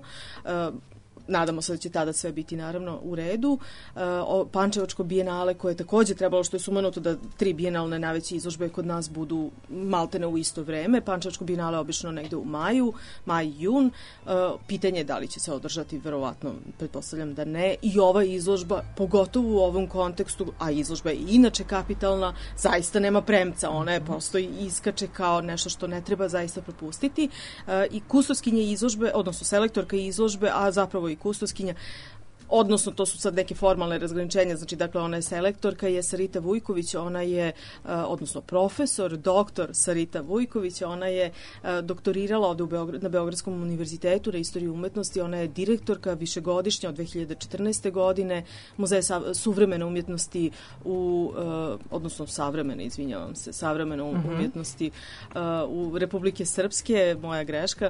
Nadamo se da će tada sve biti naravno u redu. Uh, Pančevačko bijenale koje je takođe trebalo, što je sumanuto da tri bijenalne najveće izložbe kod nas budu maltene u isto vreme. Pančevačko bijenale obično negde u maju, maj, jun. Uh, pitanje je da li će se održati, verovatno, pretpostavljam da ne. I ova izložba, pogotovo u ovom kontekstu, a izložba je inače kapitalna, zaista nema premca. Ona je prosto iskače kao nešto što ne treba zaista propustiti. Uh, I kustoskinje izložbe, odnosno selektorka izložbe, a zapravo i kustoskinja, odnosno to su sad neke formalne razgraničenja, znači dakle ona je selektorka, je Sarita Vujković, ona je, odnosno profesor, doktor Sarita Vujković, ona je doktorirala ovde u Beograd, na Beogradskom univerzitetu na istoriji umetnosti, ona je direktorka višegodišnja od dve hiljade četrnaeste. godine Muzeja suvremene umjetnosti u, odnosno savremene, izvinjavam se, savremene uh-huh. umjetnosti u Republike Srpske, moja greška,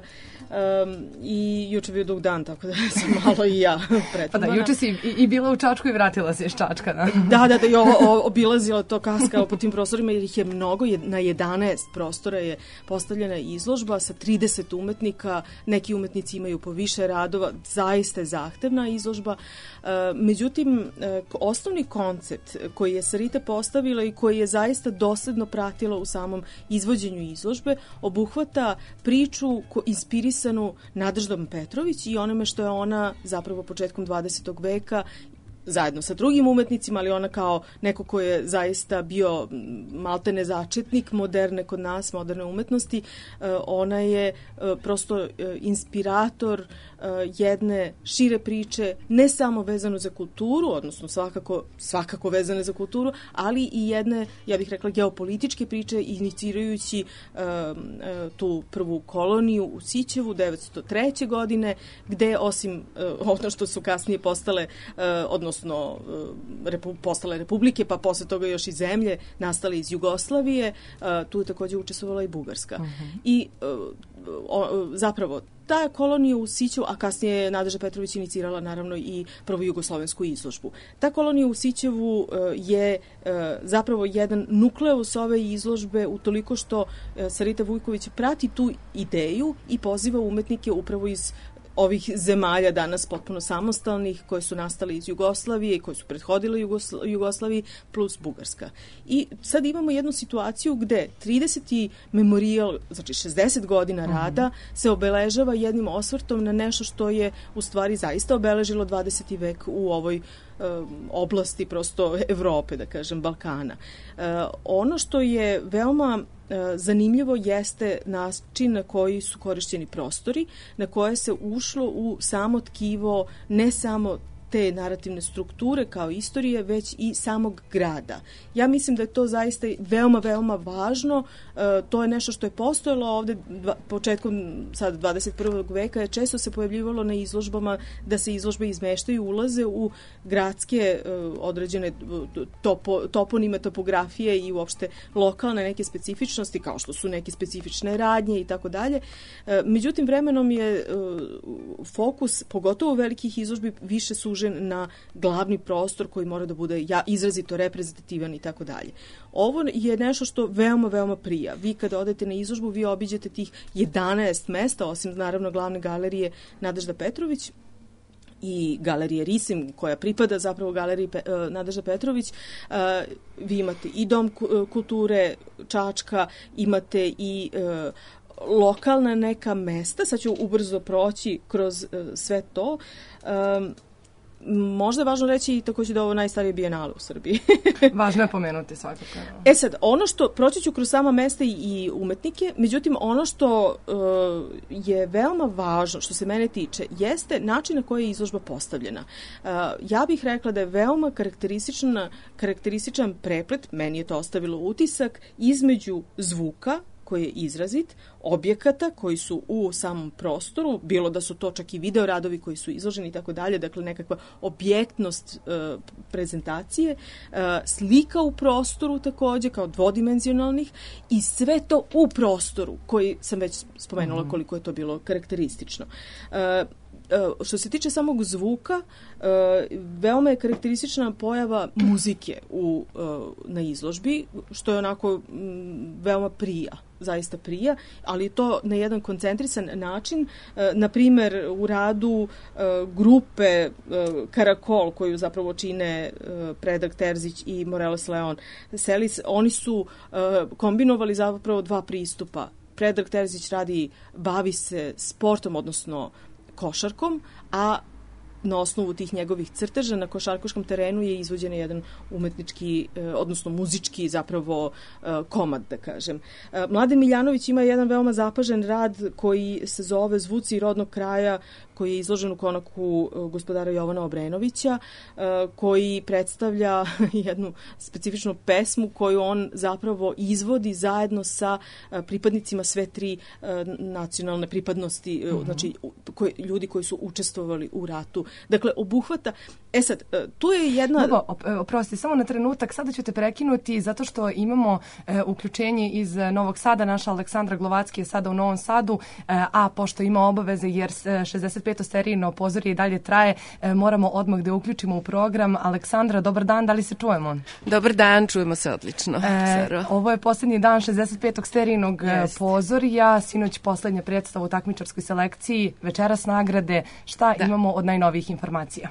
i juče bio dug dan, tako da sam malo i ja pretvorena. Da, juče si i, i bila u Čačku i vratila se iz Čačka. Da, da, da, da i o, o, obilazila to, kaskala po tim prostorima, jer ih je mnogo, na jedanaest prostora je postavljena izložba sa trideset umetnika, neki umetnici imaju po više radova, zaista je zahtevna izložba. E, međutim, e, osnovni koncept koji je Sarita postavila i koji je zaista dosledno pratila u samom izvođenju izložbe, obuhvata priču ko, inspirisanu Nadeždom Petrović i onome što je ona zapravo početkom dvadesetog veka zajedno sa drugim umetnicima, ali ona kao neko ko je zaista bio maltene začetnik moderne kod nas, moderne umetnosti, ona je prosto inspirator jedne šire priče, ne samo vezano za kulturu, odnosno svakako, svakako vezane za kulturu, ali i jedne, ja bih rekla, geopolitičke priče, inicirajući tu prvu koloniju u Sićevu devetsto treće. godine, gde osim ono što su kasnije postale, odnosno odnosno repu, postale republike, pa posle toga još i zemlje nastale iz Jugoslavije, tu je takođe učestvovala i Bugarska. Uh-huh. I o, zapravo ta kolonija u Sićevu, a kasnije je Nadežda Petrović inicirala naravno i prvu jugoslovensku izložbu. Ta kolonija u Sićevu uh, je uh, zapravo jedan nukleus ove izložbe utoliko što uh, Sarita Vujković prati tu ideju i poziva umetnike upravo iz ovih zemalja danas potpuno samostalnih, koje su nastale iz Jugoslavije i koje su prethodile Jugosla- Jugoslaviji plus Bugarska. I sad imamo jednu situaciju gde trideseti memorijal, znači šezdeset godina rada, mm-hmm. se obeležava jednim osvrtom na nešto što je u stvari zaista obeležilo dvadeseti vek u ovoj oblasti prosto Evrope, da kažem, Balkana. E, ono što je veoma e, zanimljivo jeste način na koji su korišćeni prostori, na koje se ušlo u samo tkivo ne samo te narativne strukture kao istorije, već i samog grada. Ja mislim da je to zaista veoma, veoma važno. E, to je nešto što je postojalo ovde dva, početkom sad dvadeset prvog veka, je često se pojavljivalo na izložbama da se izložbe izmeštaju, ulaze u gradske e, određene topo, toponime, topografije i uopšte lokalne neke specifičnosti, kao što su neke specifične radnje i tako dalje. Međutim, vremenom je e, fokus, pogotovo velikih izložbi, više sužen na glavni prostor koji mora da bude ja, izrazito reprezentativan i tako dalje. Ovo je nešto što veoma, veoma prija. Vi kada odete na izložbu, vi obiđete tih jedanaest mesta, osim naravno glavne galerije Nadežda Petrović i galerije Risim, koja pripada zapravo galeriji Pe, uh, Nadežda Petrović. Uh, vi imate i Dom kulture Čačka, imate i uh, lokalna neka mesta. Sad ću ubrzo proći kroz uh, sve to. Um, Možda je važno reći i takođe da je ovo najstarije bijenale u Srbiji. Važno je pomenuti svakako. E sad, ono što, proći ću kroz sama mesta i, i umetnike, međutim, ono što uh, je veoma važno, što se mene tiče, jeste način na koji je izložba postavljena. Uh, ja bih rekla da je veoma karakterističan, karakterističan preplet, meni je to ostavilo utisak, između zvuka, koji je izrazit, objekata koji su u samom prostoru, bilo da su to čak i video radovi koji su izloženi i tako dalje, dakle nekakva objektnost e, prezentacije, e, slika u prostoru takođe kao dvodimenzionalnih i sve to u prostoru koji sam već spomenula koliko je to bilo karakteristično. E, Što se tiče samog zvuka, veoma je karakteristična pojava muzike u, na izložbi, što je onako veoma prija, zaista prija, ali to na jedan koncentrisan način. Na primer, u radu grupe Karakol, koju zapravo čine Predrag Terzić i Morelos Leon Selis, oni su kombinovali zapravo dva pristupa. Predrag Terzić radi, bavi se sportom, odnosno košarkom, a na osnovu tih njegovih crteža na košarkaškom terenu je izvođen jedan umetnički, odnosno muzički zapravo komad, da kažem. Mladen Miljanović ima jedan veoma zapažen rad koji se zove Zvuci rodnog kraja, koji je izložen u konaku gospodara Jovana Obrenovića, koji predstavlja jednu specifičnu pesmu koju on zapravo izvodi zajedno sa pripadnicima sve tri nacionalne pripadnosti, uh-huh. znači koji, ljudi koji su učestvovali u ratu. Dakle, obuhvata... E sad, tu je jedna... Bobo, oprosti, samo na trenutak, sada ću te prekinuti zato što imamo e, uključenje iz Novog Sada, naša Aleksandra Glovacki je sada u Novom Sadu, e, a pošto ima obaveze jer šezdeset peto serijno pozorje i dalje traje, e, moramo odmah da uključimo u program. Aleksandra, dobar dan, da li se čujemo? Dobar dan, čujemo se odlično. E, ovo je posljednji dan šezdeset petog serijnog Jest. pozorja, sinoć poslednja predstava u takmičarskoj selekciji, večeras nagrade, šta da. imamo od najnovijih informacija?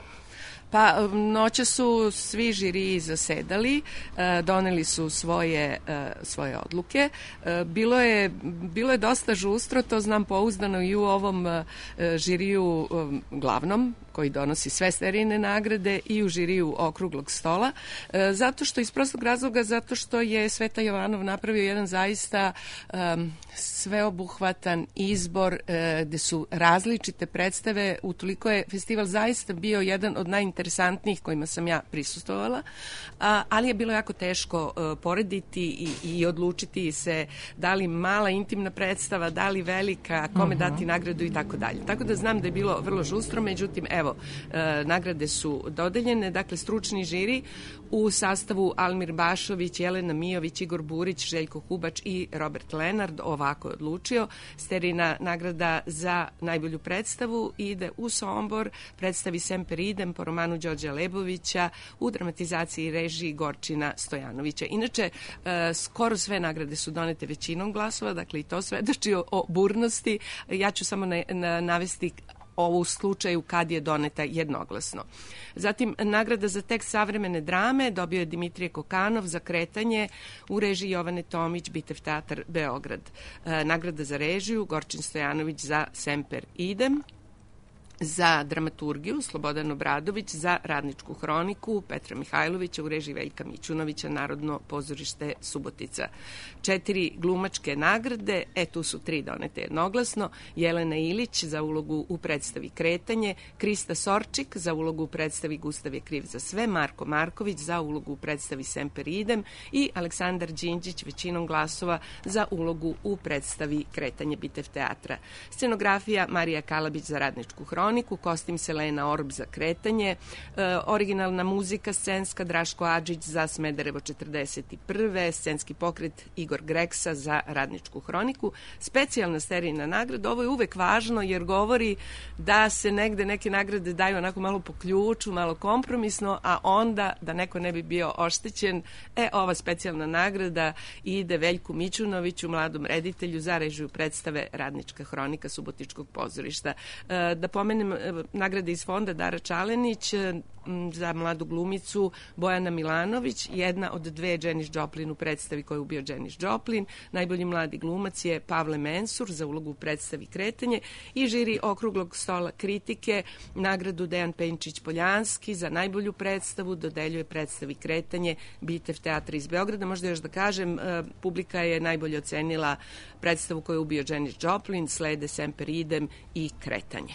Pa noće su svi žiriji zasedali, doneli su svoje, svoje odluke. Bilo je, bilo je dosta žustro, to znam pouzdano i u ovom žiriju glavnom, koji donosi sve serijne nagrade, i u žiriju okruglog stola, zato što iz prostog razloga, zato što je Sveta Jovanov napravio jedan zaista um, sveobuhvatan izbor uh, gde su različite predstave, utoliko je festival zaista bio jedan od najinteresantnijih kojima sam ja prisustvovala, a, ali je bilo jako teško uh, porediti i, i odlučiti se da li mala intimna predstava, da li velika, kome uh-huh. dati nagradu i tako dalje. Tako da znam da je bilo vrlo žustro, međutim, evo, e, nagrade su dodeljene, dakle stručni žiri u sastavu Almir Bašović, Jelena Mijović, Igor Burić, Željko Hubač i Robert Lenard, ovako je odlučio. Serijna nagrada za najbolju predstavu ide u Sombor, predstavi Semper idem po romanu Đorđa Lebovića, u dramatizaciji i režiji Gorčina Stojanovića. Inače, e, skoro sve nagrade su donete većinom glasova, dakle i to svedoči o, o burnosti. Ja ću samo na, na, navesti ovu slučaju kad je doneta jednoglasno. Zatim, nagrada za tekst savremene drame dobio je Dimitrije Kokanov za Kretanje u režiji Jovane Tomić, Bitev teatar Beograd. E, nagrada za režiju Gorčin Stojanović za Semper idem. za dramaturgiju Slobodan Obradović, za radničku hroniku Petra Mihajlovića u režiji Veljka Mićunovića, Narodno pozorište Subotica. Četiri glumačke nagrade, e tu su tri donete jednoglasno, Jelena Ilić za ulogu u predstavi Kretanje, Krista Sorčik za ulogu u predstavi Gustav je kriv za sve, Marko Marković za ulogu u predstavi Semper idem i Aleksandar Đinđić većinom glasova za ulogu u predstavi Kretanje Bitev teatra. Scenografija Marija Kalabić za radničku hroniku, kostim Selena Orb za Kretanje, e, originalna muzika scenska Draško Adžić za Smederevo četrdeset prve, scenski pokret Igor Greksa za radničku hroniku, specijalna serijna nagrada. Ovo je uvek važno jer govori da se negde neke nagrade daju onako malo po ključu, malo kompromisno, a onda da neko ne bi bio oštećen, e ova specijalna nagrada ide Veljku Mićunoviću, mladom reditelju za režiju predstave Radnička hronika Subotičkog pozorišta. E, da pomenem e, nagrade iz fonda Dara Čalenić, e, za mladu glumicu Bojana Milanović, jedna od dve Janis Joplin u predstavi koju je ubio Janis Joplin. Najbolji mladi glumac je Pavle Mensur za ulogu u predstavi Kretanje i žiri okruglog stola kritike nagradu Dejan Penčić-Poljanski za najbolju predstavu dodeljuje predstavi Kretanje Bitev teatra iz Beograda. Možda još da kažem, publika je najbolje ocenila predstavu koju je ubio Janis Joplin, slede Semper idem i Kretanje.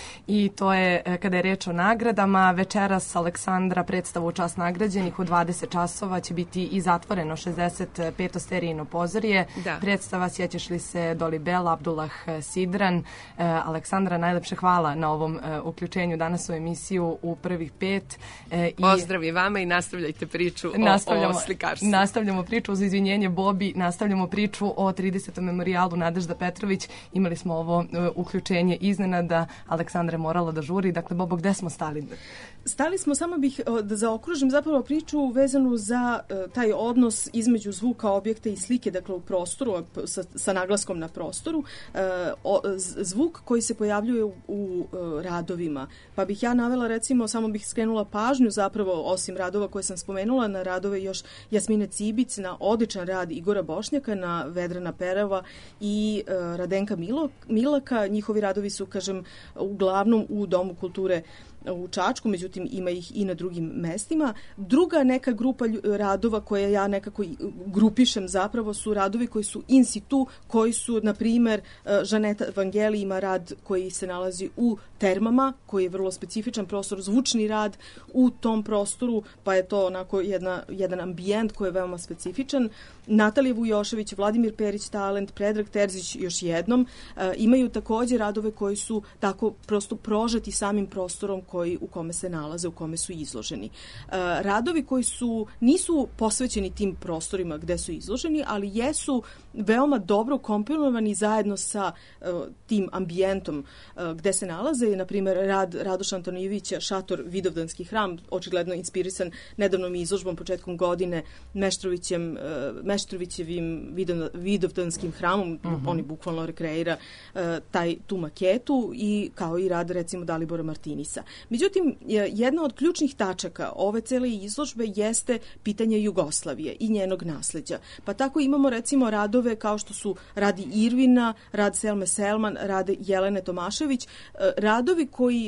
I to je, kada je reč o nagradama, večeras Aleksandra predstava u čast nagrađenih u dvadeset časova će biti i zatvoreno šezdeset peto serijino pozorje. Da. Predstava Sjećaš li se Doli Bell, Abdullah Sidran. E, Aleksandra, najlepše hvala na ovom e, uključenju danas u emisiju u prvih pet. E, Pozdrav i vama i nastavljajte priču o, o slikarstvu. Nastavljamo priču uz izvinjenje Bobi, nastavljamo priču o tridesetom memorijalu Nadežda Petrović. Imali smo ovo e, uključenje iznenada. Aleksandra je morala da žuri. Dakle, Bobo, gde smo stali? Stali smo, samo bih da zaokružim zapravo priču vezanu za uh, taj odnos između zvuka, objekta i slike, dakle u prostoru, sa, sa naglaskom na prostoru, uh, o, zvuk koji se pojavljuje u, u uh, radovima. Pa bih ja navela, recimo, samo bih skrenula pažnju zapravo, osim radova koje sam spomenula, na radove još Jasmine Cibic, na odličan rad Igora Bošnjaka, na Vedrana Perava i uh, Radenka Milo, Milaka. Njihovi radovi su, kažem, uglavnom u Domu kulture u Čačku, međutim ima ih i na drugim mestima. Druga neka grupa radova koje ja nekako grupišem zapravo su radovi koji su in situ, koji su, na primer, Žaneta Vangeli ima rad koji se nalazi u Termama, koji je vrlo specifičan prostor, zvučni rad u tom prostoru, pa je to onako jedna, jedan ambijent koji je veoma specifičan. Natalija Vujošević, Vladimir Perić Talent, Predrag Terzić još jednom e, imaju takođe radove koji su tako prosto prožeti samim prostorom koji, u kome se nalaze, u kome su izloženi. E, radovi koji su nisu posvećeni tim prostorima gde su izloženi, ali jesu veoma dobro komponovani zajedno sa e, tim ambijentom e, gde se nalaze. Na primjer, rad Radoša Antonijevića Šator Vidovdanski hram, očigledno inspirisan nedavnom izložbom početkom godine Meštrovićem, e, Meštrovićevim Vidov, Vidovdanskim hramom, uh-huh. oni bukvalno rekreira uh, taj, tu maketu, i kao i rad recimo Dalibora Martinisa. Međutim, jedna od ključnih tačaka ove cele izložbe jeste pitanje Jugoslavije i njenog nasleđa. Pa tako imamo recimo radove kao što su radi Irvina, rad Selme Selman, rade Jelene Tomašević, uh, radovi koji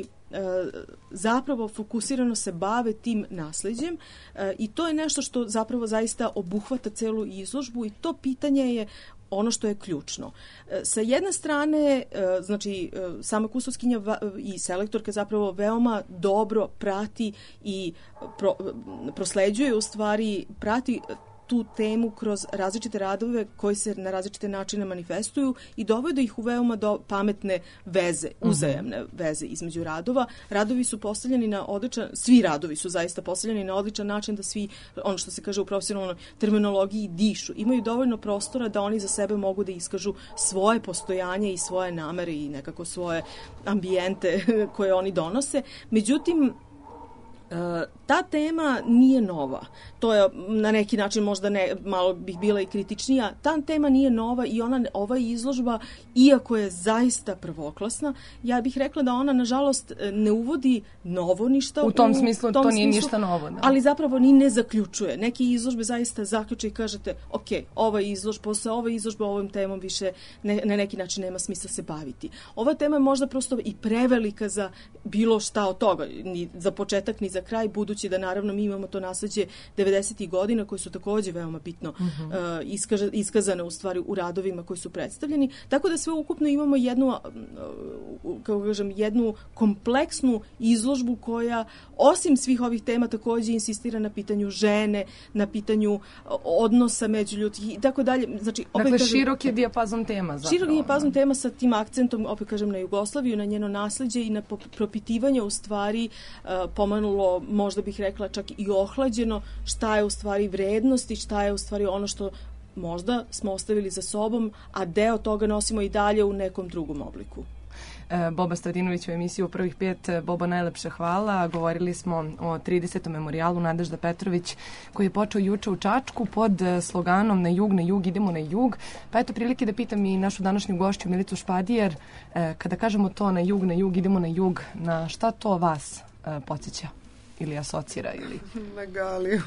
zapravo fokusirano se bave tim nasleđem i to je nešto što zapravo zaista obuhvata celu izložbu i to pitanje je ono što je ključno. Sa jedne strane, znači, sama kustovskinja i selektorka zapravo veoma dobro prati i pro, prosleđuje, u stvari prati tu temu kroz različite radove koji se na različite načine manifestuju i dovode ih u veoma do pametne veze, uzajamne veze između radova. Radovi su postavljeni na odličan, svi radovi su zaista postavljeni na odličan način da svi, ono što se kaže u profesionalnoj terminologiji, dišu. Imaju dovoljno prostora da oni za sebe mogu da iskažu svoje postojanje i svoje namere i nekako svoje ambijente koje oni donose. Međutim, ta tema nije nova. To je na neki način možda ne, malo bih bila i kritičnija. Ta tema nije nova i ona, ova izložba, iako je zaista prvoklasna, ja bih rekla da ona, nažalost, ne uvodi novo ništa. U tom smislu, u tom to nije smislu, ništa novo. Da. Ali zapravo ni ne zaključuje. Neke izložbe zaista zaključe i kažete, ok, ova izložba, posle ove izložbe ovom temom više ne, na neki način nema smisla se baviti. Ova tema je možda prosto i prevelika za bilo šta od toga, ni za početak, ni za kraj, budući da naravno mi imamo to nasleđe devedesetih godina koje su takođe veoma bitno uh-huh. uh, iskaže, iskazane u stvari u radovima koji su predstavljeni. Tako da sve ukupno imamo jednu, uh, kako kažem, jednu kompleksnu izložbu koja osim svih ovih tema takođe insistira na pitanju žene, na pitanju odnosa međuljudskih i tako dalje. Znači, opet dakle, kažem, širok je dijapazon tema. Zapravo, širok je dijapazon tema sa tim akcentom, opet kažem, na Jugoslaviju, na njeno nasleđe i na propitivanje u stvari uh, pomanulo, možda bih rekla čak i ohlađeno, šta je u stvari vrednost i šta je u stvari ono što možda smo ostavili za sobom, a deo toga nosimo i dalje u nekom drugom obliku. Boba Stojadinović u emisiju Prvih pet. Boba, najlepše hvala. Govorili smo o tridesetom memorijalu Nadežda Petrović koji je počeo juče u Čačku pod sloganom Na jug, na jug, idemo na jug. Pa eto prilike da pitam i našu današnju gošću Milicu Špadijer, kada kažemo to na jug, na jug, idemo na jug, na šta to vas podsjeća? Ili asocira ili... Na Galiju.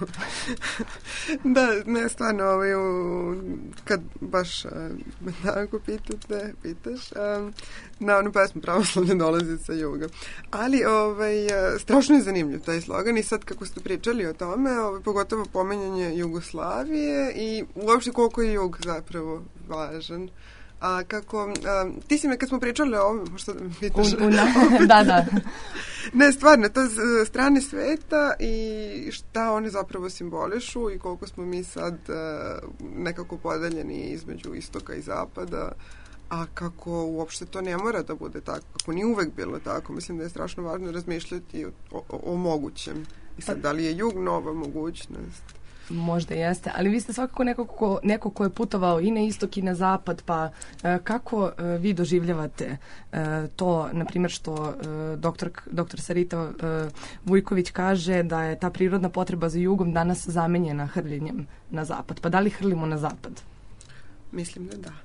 Da, ne, stvarno, ovaj, u, kad baš me tako pitate, pitaš, um, na onu pesmu Pravoslavlje dolazi sa juga. Ali, ovaj, strašno je zanimljiv taj slogan i sad kako ste pričali o tome, ovaj, pogotovo pomenjanje Jugoslavije i uopšte koliko je jug zapravo važan. A kako, a, ti si me kad smo pričali o ovom, što da me pitaš? U, u, da, da. Ne, stvarno, to je strane sveta i šta one zapravo simbolišu i koliko smo mi sad a, nekako podeljeni između istoka i zapada, a kako uopšte to ne mora da bude tako, kako nije uvek bilo tako. Mislim da je strašno važno razmišljati o, o, o mogućem. I sad, da li je jug nova mogućnost? Možda jeste, ali vi ste svakako neko ko, neko ko je putovao i na istok i na zapad, pa e, kako e, vi doživljavate e, to, na primjer, što e, doktor, doktor Sarita e, Vujković kaže da je ta prirodna potreba za jugom danas zamenjena hrljenjem na zapad. Pa da li hrlimo na zapad? Mislim da da.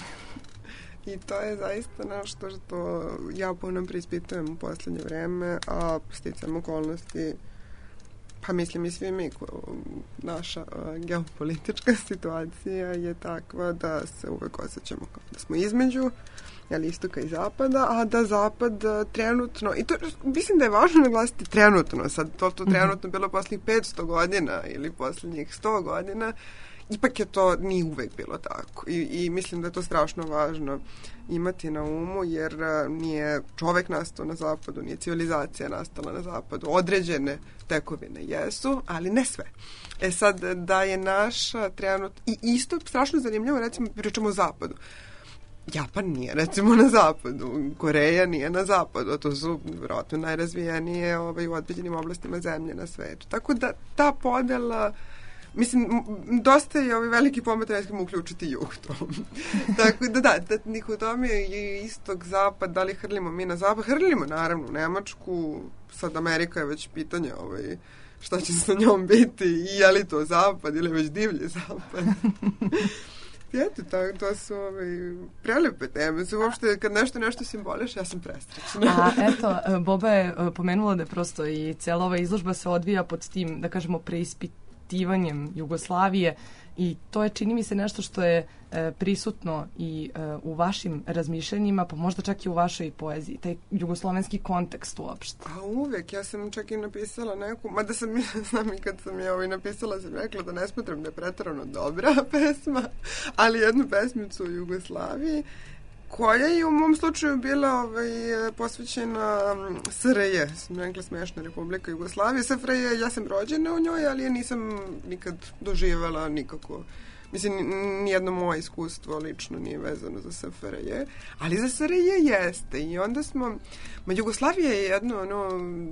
I to je zaista nešto što ja puno preispitujem u poslednje vreme, a sticajem okolnosti, pa mislim i svi mi, naša uh, geopolitička situacija je takva da se uvek osjećamo kao da smo između, jel, istoka i zapada, a da zapad uh, trenutno, i to mislim da je važno naglasiti trenutno, sad to to trenutno bilo poslednjih petsto godina ili poslednjih sto godina, ipak je to nije uvek bilo tako. I, i mislim da je to strašno važno imati na umu, jer nije čovek nastao na zapadu, nije civilizacija nastala na zapadu. Određene tekovine jesu, ali ne sve. E sad, da je naša trenut... I isto strašno zanimljivo, recimo, pričamo o zapadu. Japan nije, recimo, na zapadu. Koreja nije na zapadu. To su, vjerojatno, najrazvijenije ovaj, u određenim oblastima zemlje na svetu. Tako da ta podela... Mislim, dosta je ovaj veliki pomet da ne smemo uključiti jug to. Tako da da, da nikotomija je istok, zapad, da li hrlimo mi na zapad? Hrlimo, naravno, u Nemačku, sad Amerika je već pitanje ovaj, šta će sa njom biti i je li to zapad ili već divlji zapad. I eto, to, to su ovaj, prelepe teme. Su uopšte, kad nešto nešto simboliš, ja sam presrećna. A eto, Boba je pomenula da je prosto i cijela ova izložba se odvija pod tim, da kažemo, preispit Jugoslavije i to je, čini mi se, nešto što je e, prisutno i e, u vašim razmišljanjima, pa možda čak i u vašoj poeziji, taj jugoslovenski kontekst uopšte. A uvek, ja sam čak i napisala neku, mada sam, znam i kad sam je ovaj napisala, sam rekla da ne smatram da je pretarano dobra pesma, ali jednu pesmicu u Jugoslaviji, koja je u mom slučaju bila ovaj, posvećena S R J, sam rekla Smešna Republika Jugoslavije. S F R J, ja sam rođena u njoj, ali je nisam nikad doživjela nikako. Mislim, nijedno moje iskustvo lično nije vezano za S F R J, ali za S R J jeste. I onda smo... Ma Jugoslavija je jedno ono,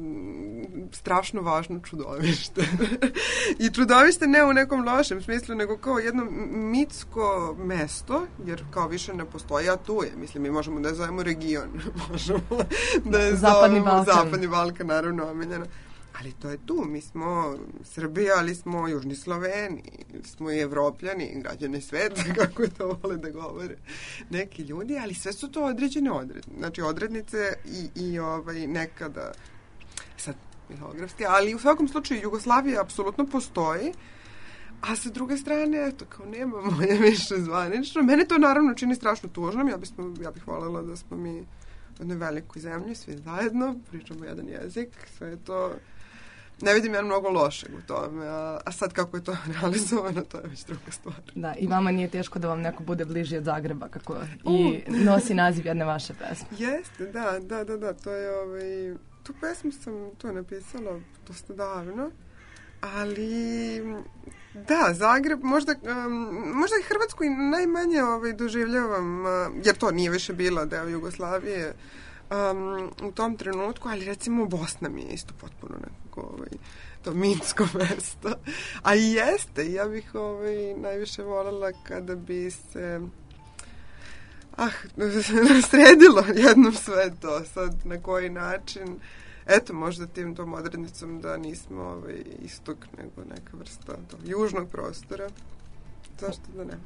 strašno važno čudovište. I čudovište ne u nekom lošem smislu, nego kao jedno mitsko mesto, jer kao više ne postoji, a tu je. Mislim, mi možemo da je zovemo region. Možemo da je Zapadni zovemo Balkan. Zapadni Balkan, naravno, omiljeno. Ali to je tu, mi smo Srbija, ali smo južni Sloveni, smo i Evropljani, građani sveta, kako to vole da govore neki ljudi, ali sve su to određene odrednice, znači odrednice i, i ovaj, nekada, sad geografski, ali u svakom slučaju Jugoslavija apsolutno postoji, a sa druge strane, eto, kao nemamo je više zvanično. Mene to naravno čini strašno tužnom, ja, bismo, ja bih voljela da smo mi u jednoj velikoj zemlji, svi zajedno, pričamo jedan jezik, sve je to... Ne vidim ja mnogo lošeg u tome, a, a sad kako je to realizovano, to je već druga stvar. Da, i vama nije teško da vam neko bude bliži od Zagreba, kako i nosi naziv jedne vaše pesme. Jeste, da, da, da, da, to je ovaj... Tu pesmu sam to napisala dosta davno, ali da, Zagreb, možda, um, možda i Hrvatsku i najmanje ovaj, doživljavam, uh, jer to nije više bila deo Jugoslavije um, u tom trenutku, ali recimo Bosna mi je isto potpuno nekako ovaj, to minsko mesto. A i jeste, ja bih ovaj, najviše voljela kada bi se ah, sredilo jednom sve to, sad na koji način. Eto, možda tim tom odrednicom da nismo ovaj, istok, nego neka vrsta tog južnog prostora. Zašto da ne?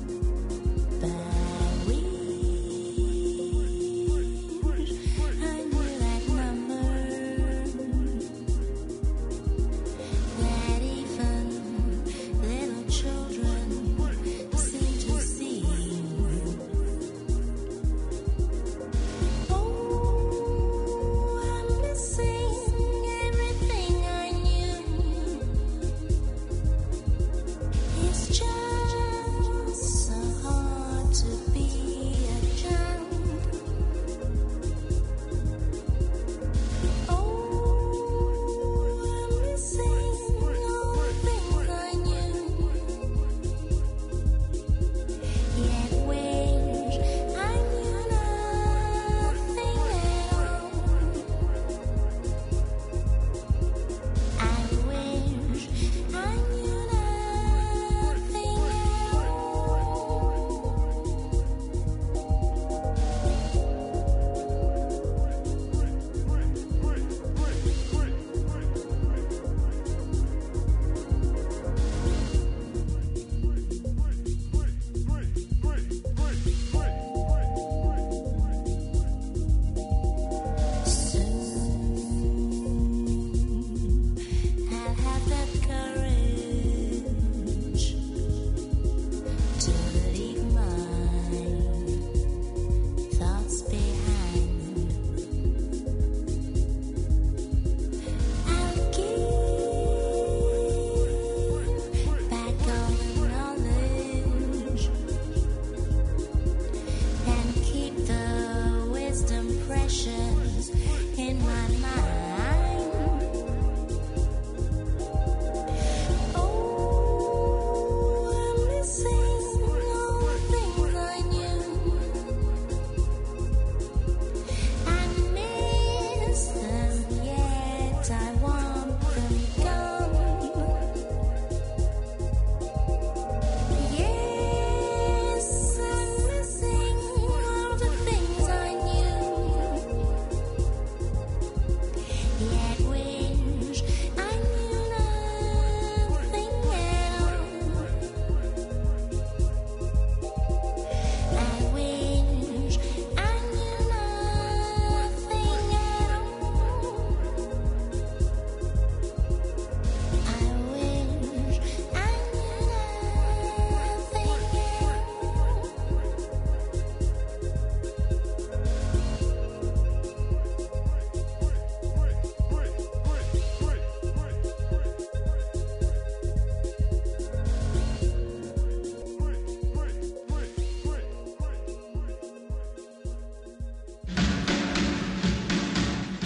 I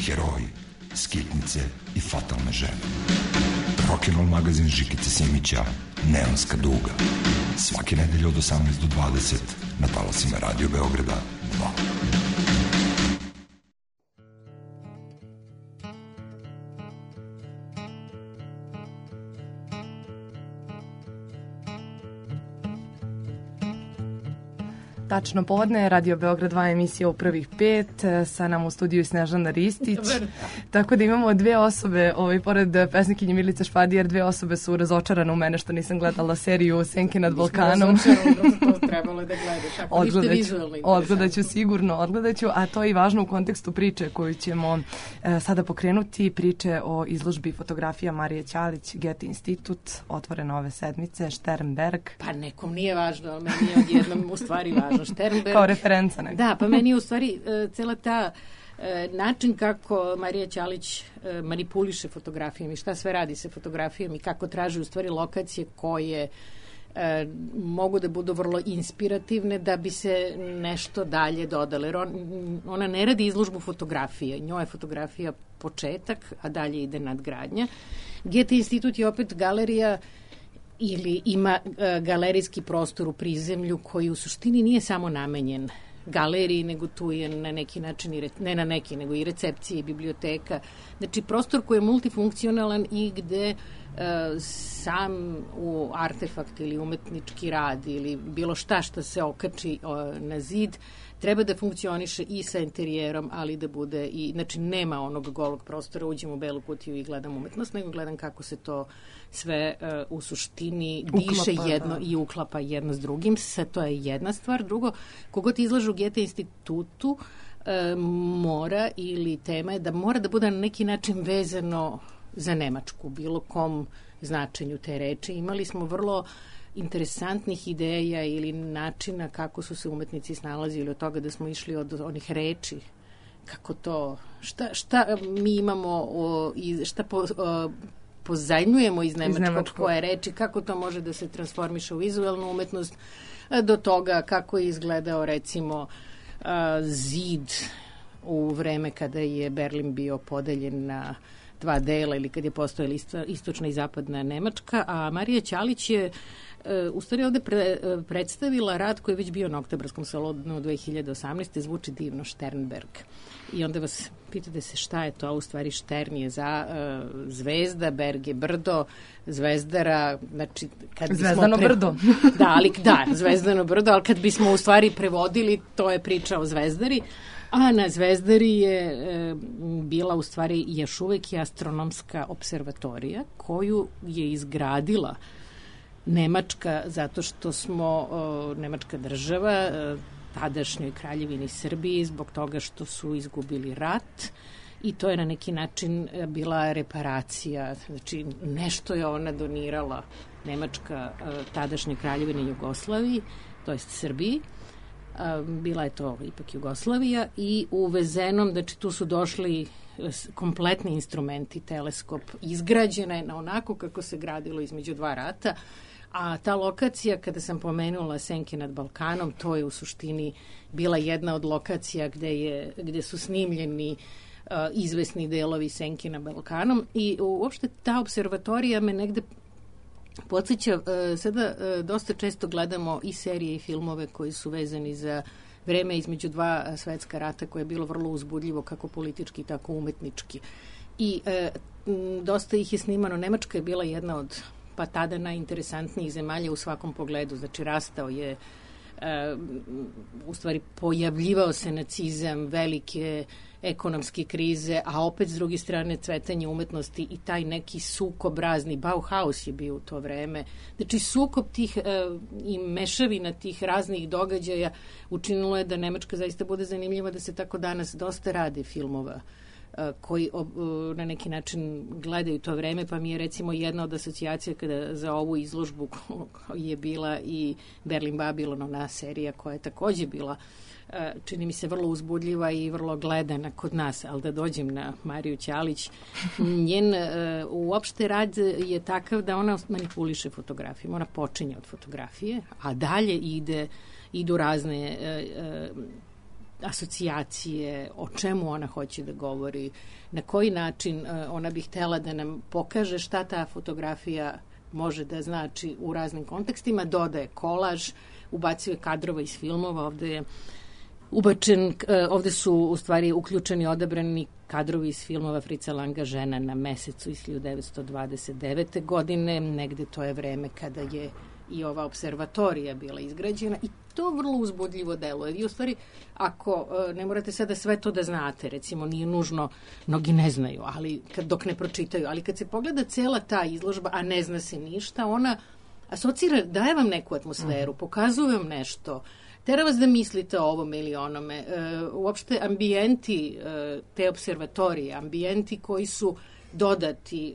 heroji, skitnice i fatalne žene. Rock'n'roll magazin Žikice Simića, Neonska duga. Svake nedelje od osamnaest do dvadeset na talasima Radio Beograda dva. Tačno podne, Radio Beograd dva emisija u prvih pet, sa nam u studiju Snežana Ristić. Tako da imamo dve osobe, ovaj, pored pesnikinje Milice Špadijer, dve osobe su razočarane u mene što nisam gledala seriju Senke nad Balkanom. To trebalo da gledaš, ako niste vizualno. Odgledaću sigurno, odgledaću, a to je i važno u kontekstu priče koju ćemo e, sada pokrenuti, priče o izložbi fotografija Marije Ćalić, Goethe institut, otvorena ove sedmice, Sternberg. Pa nekom nije važno, ali meni je odjednom u stvari važno. Sternberg. Kao referenca neka. Da, pa meni je u stvari uh, cela ta uh, način kako Marija Ćalić uh, manipuliše fotografijom i šta sve radi sa fotografijom i kako traži u stvari lokacije koje uh, mogu da budu vrlo inspirativne da bi se nešto dalje dodale. Jer on, ona ne radi izložbu fotografije, njoj je fotografija početak, a dalje ide nadgradnja. Goethe institut je opet galerija ili ima uh, galerijski prostor u prizemlju koji u suštini nije samo namenjen galeriji, nego tu je na neki način, i re, ne na neki, nego i recepcije i biblioteka. Znači, prostor koji je multifunkcionalan i gde uh, sam u artefakt ili umetnički rad ili bilo šta što se okači uh, na zid treba da funkcioniše i sa interijerom, ali da bude i, znači, nema onog golog prostora, uđem u belu kutiju i gledam umetnost, nego gledam kako se to sve uh, u suštini diše uklapa, jedno da. I uklapa jedno s drugim. Sve to je jedna stvar. Drugo, kogod izlažu u Goethe institutu uh, mora ili tema je da mora da bude na neki način vezano za Nemačku, bilo kom značenju te reči. Imali smo vrlo interesantnih ideja ili načina kako su se umetnici snalazili od toga da smo išli od onih reči, kako to, šta, šta mi imamo, o, šta po, o, pozajmljujemo iz nemačkog koje reči, kako to može da se transformiše u vizualnu umetnost, do toga kako je izgledao recimo zid u vreme kada je Berlin bio podeljen na dva dela ili kad je postojala isto, istočna i zapadna Nemačka, a Marija Ćalić je u stvari ovde pre, predstavila rad koji je već bio na Oktobarskom salonu dve hiljade osamnaeste. Zvuči divno, Sternberg. I onda vas pitate se šta je to, a u stvari Štern je za uh, zvezda, Berg je brdo, zvezdara, znači kad Zvezdano pre... brdo. Da, ali da, Zvezdano brdo, ali kad bismo u stvari prevodili, to je priča o zvezdari. A na Zvezdari je e, bila u stvari još uvek i astronomska observatorija koju je izgradila Nemačka, zato što smo o, Nemačka država, e, tadašnjoj kraljevini Srbiji, zbog toga što su izgubili rat i to je na neki način bila reparacija, znači nešto je ona donirala Nemačka e, tadašnjoj kraljevini Jugoslaviji, to jest Srbiji. Bila je to ipak Jugoslavija i uvezenom, znači tu su došli kompletni instrumenti, teleskop, izgrađena je na onako kako se gradilo između dva rata, a ta lokacija, kada sam pomenula Senke nad Balkanom, to je u suštini bila jedna od lokacija gde, je, gde su snimljeni uh, izvesni delovi Senke nad Balkanom i uopšte ta observatorija me negde podsjeća, sada dosta često gledamo i serije i filmove koji su vezani za vreme između dva svetska rata koje je bilo vrlo uzbudljivo kako politički, tako umetnički. I e, dosta ih je snimano. Nemačka je bila jedna od pa tada najinteresantnijih zemalja u svakom pogledu. Znači rastao je, e, u stvari pojavljivao se nacizam, velike ekonomske krize, a opet s druge strane cvetanje umetnosti i taj neki sukob razni. Bauhaus je bio u to vreme. Znači sukob tih e, i mešavina tih raznih događaja učinilo je da Nemačka zaista bude zanimljiva, da se tako danas dosta radi filmova e, koji o, o, na neki način gledaju to vreme, pa mi je recimo jedna od asocijacija kada za ovu izložbu je bila i Berlin Babilonova serija koja je takođe bila čini mi se vrlo uzbudljiva i vrlo gledana kod nas, ali da dođem na Mariju Ćalić, njen uh, uopšte rad je takav da ona manipuliše fotografijom, ona počinje od fotografije, a dalje ide, idu razne uh, uh, asocijacije, o čemu ona hoće da govori, na koji način uh, ona bi htela da nam pokaže šta ta fotografija može da znači u raznim kontekstima, dodaje kolaž, ubacuje kadrova iz filmova, ovde je ubačen, ovde su u stvari uključeni odabrani kadrovi iz filmova Fritza Langa Žena na mesecu iz hiljadu devetsto dvadeset devete. godine, negde to je vreme kada je i ova observatorija bila izgrađena i to vrlo uzbudljivo deluje. Vi u stvari, ako ne morate sada sve to da znate, recimo nije nužno, mnogi ne znaju, ali kad, dok ne pročitaju, ali kad se pogleda cela ta izložba, a ne zna se ništa, ona asocira, daje vam neku atmosferu, pokazuje vam nešto, tera vas da mislite o ovome ili onome. E, uopšte ambijenti e, te observatorije, ambijenti koji su dodati, e,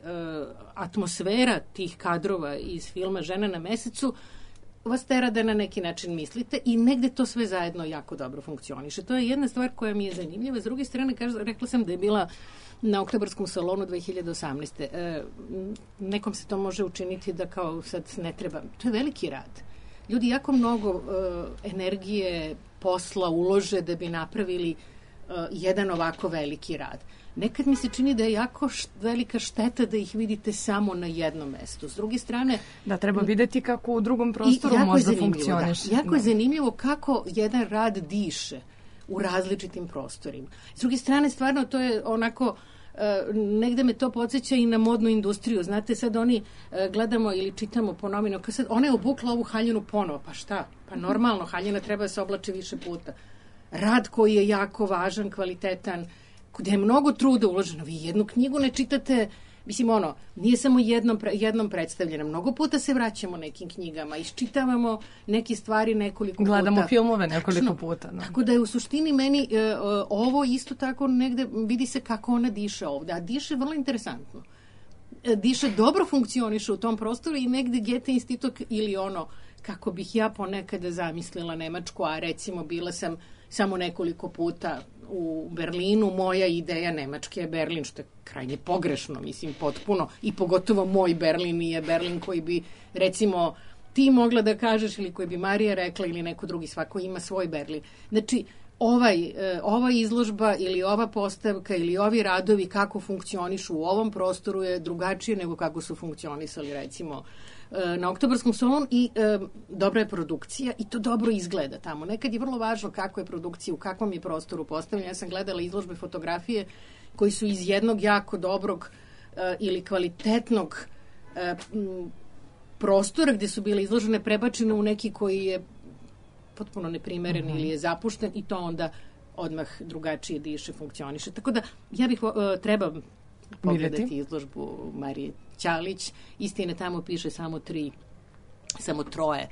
atmosfera tih kadrova iz filma Žena na mesecu vas tera da na neki način mislite i negde to sve zajedno jako dobro funkcioniše. To je jedna stvar koja mi je zanimljiva. S druge strane, kažu, rekla sam da je bila na Oktobarskom salonu dve hiljade osamnaeste. E, nekom se to može učiniti da kao sad ne treba. To je veliki rad. Ljudi jako mnogo uh, energije, posla ulože da bi napravili uh, jedan ovako veliki rad. Nekad mi se čini da je jako št, velika šteta da ih vidite samo na jednom mestu. S druge strane... Da, treba videti kako u drugom prostoru možda funkcioniš. Da, jako da. je zanimljivo kako jedan rad diše u različitim prostorima. S druge strane, stvarno, to je onako... Uh, negde me to podsjeća i na modnu industriju. Znate, sad oni uh, gledamo ili čitamo po novinu, kad sad ona je obukla ovu haljinu ponovo, pa šta? Pa normalno, haljina treba da se oblači više puta. Rad koji je jako važan, kvalitetan, gde je mnogo truda uloženo. Vi jednu knjigu ne čitate, mislim ono, nije samo jednom, jednom predstavljena. Mnogo puta se vraćamo nekim knjigama, iščitavamo neke stvari nekoliko Gledamo puta. Gledamo filmove nekoliko Tačno. puta. Da. Tako da je u suštini meni e, e, ovo isto tako negde, vidi se kako ona diše ovde, a diše vrlo interesantno. E, diše dobro funkcioniše u tom prostoru i negde Goethe institut ili ono, kako bih ja ponekada zamislila Nemačku, a recimo bila sam samo nekoliko puta u Berlinu, moja ideja Nemačke je Berlin, što je krajnje pogrešno, mislim, potpuno, i pogotovo moj Berlin nije Berlin koji bi, recimo, ti mogla da kažeš ili koji bi Marija rekla ili neko drugi, svako ima svoj Berlin. Znači, ovaj, ova izložba ili ova postavka ili ovi radovi kako funkcionišu u ovom prostoru je drugačije nego kako su funkcionisali, recimo, na Oktobarskom salonu i e, dobra je produkcija i to dobro izgleda tamo. Nekad je vrlo važno kako je produkcija, u kakvom je prostoru postavljena. Ja sam gledala izložbe fotografije koji su iz jednog jako dobrog e, ili kvalitetnog e, m, prostora gde su bile izložene prebačene u neki koji je potpuno neprimeren mm-hmm. ili je zapušten i to onda odmah drugačije diše, funkcioniše. Tako da ja bih e, treba pogledati Vidjeti. izložbu Marije Ćalić. Istine, tamo piše samo tri, samo troje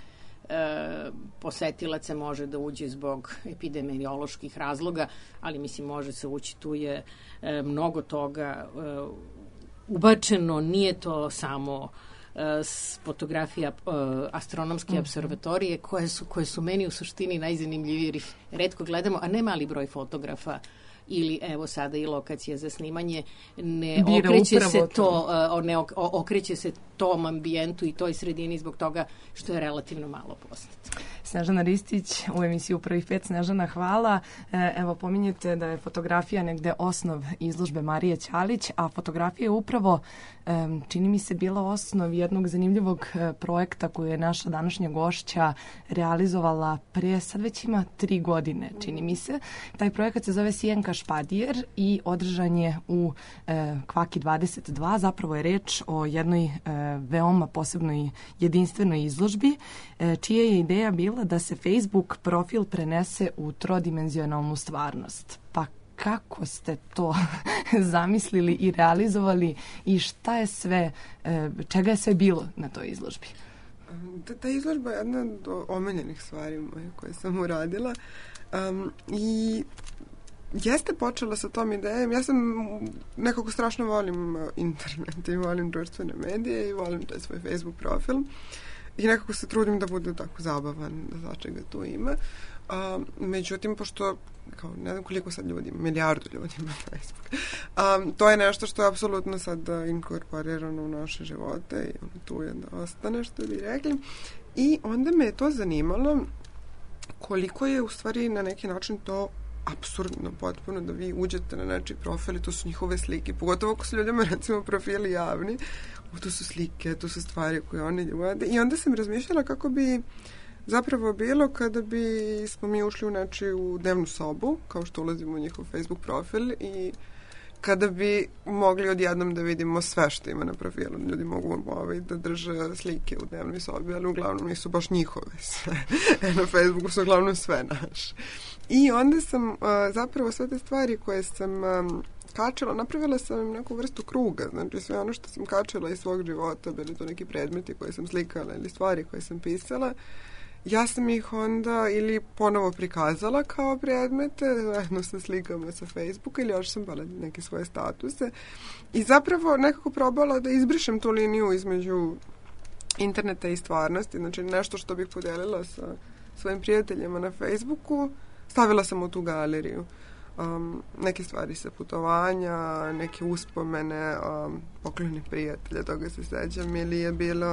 e, posetilaca može da uđe zbog epidemioloških razloga, ali mislim može se ući, tu je e, mnogo toga e, ubačeno, nije to samo e, fotografija e, astronomske mm-hmm. observatorije koje su, koje su meni u suštini najzanimljivije, jer ih retko gledamo, a ne mali broj fotografa ili evo sada i lokacija za snimanje, ne Bira okreće se to, to. ne ok, okreće se tom ambijentu i toj sredini zbog toga što je relativno malo poznato. Snežana Ristić u emisiju Prvih pet. Snežana, hvala. Evo, pominjete da je fotografija negde osnov izložbe Marije Ćalić, a fotografija je upravo, čini mi se, bila osnov jednog zanimljivog projekta koju je naša današnja gošća realizovala pre, sad već ima tri godine, čini mi se. Taj projekat se zove Sjenka Špadijer i održan je u Kvaki dvadeset dva. Zapravo je reč o jednoj veoma posebnoj jedinstvenoj izložbi, čija je ideja bila da se Facebook profil prenese u trodimenzionalnu stvarnost. Pa kako ste to zamislili i realizovali i šta je sve, čega je sve bilo na toj izložbi? Ta, ta izložba je jedna od omiljenih stvari moje koje sam uradila um, i jeste počela sa tom idejom. Ja sam nekako strašno volim internet i volim društvene medije i volim taj svoj Facebook profil i nekako se trudim da bude tako zabavan, da začega tu ima. Um, međutim, pošto kao, ne znam koliko sad ljudi, milijardu ljudi ima Facebook. Um, to je nešto što je apsolutno sad inkorporirano u naše živote i tu je da ostane, što bi rekli. I onda me je to zanimalo koliko je u stvari na neki način to apsurdno potpuno da vi uđete na nečiji profil i to su njihove slike. Pogotovo ako su ljudima, recimo, profili javni, to su slike, to su stvari koje oni uvode. I onda sam razmišljala kako bi zapravo bilo kada bi smo mi ušli u nečiju dnevnu sobu, kao što ulazimo u njihov Facebook profil, i kada bi mogli odjednom da vidimo sve što ima na profilu. Ljudi mogu ovaj, da drže slike u dnevnoj sobi, ali uglavnom nisu baš njihove sve. Na Facebooku su uglavnom sve naše. I onda sam uh, zapravo sve te stvari koje sam um, kačila, napravila sam neku vrstu kruga. Znači sve ono što sam kačila iz svog života, bili to neki predmeti koje sam slikala ili stvari koje sam pisala, ja sam ih onda ili ponovo prikazala kao predmete, zajedno sa slikama sa Facebooka, ili još sam bala neke svoje statuse. I zapravo nekako probala da izbrišem tu liniju između interneta i stvarnosti. Znači nešto što bih podelila sa svojim prijateljima na Facebooku, stavila sam u tu galeriju. Um, neke stvari sa putovanja, neke uspomene, um, pokloni prijatelja, toga se sećam, ili je bilo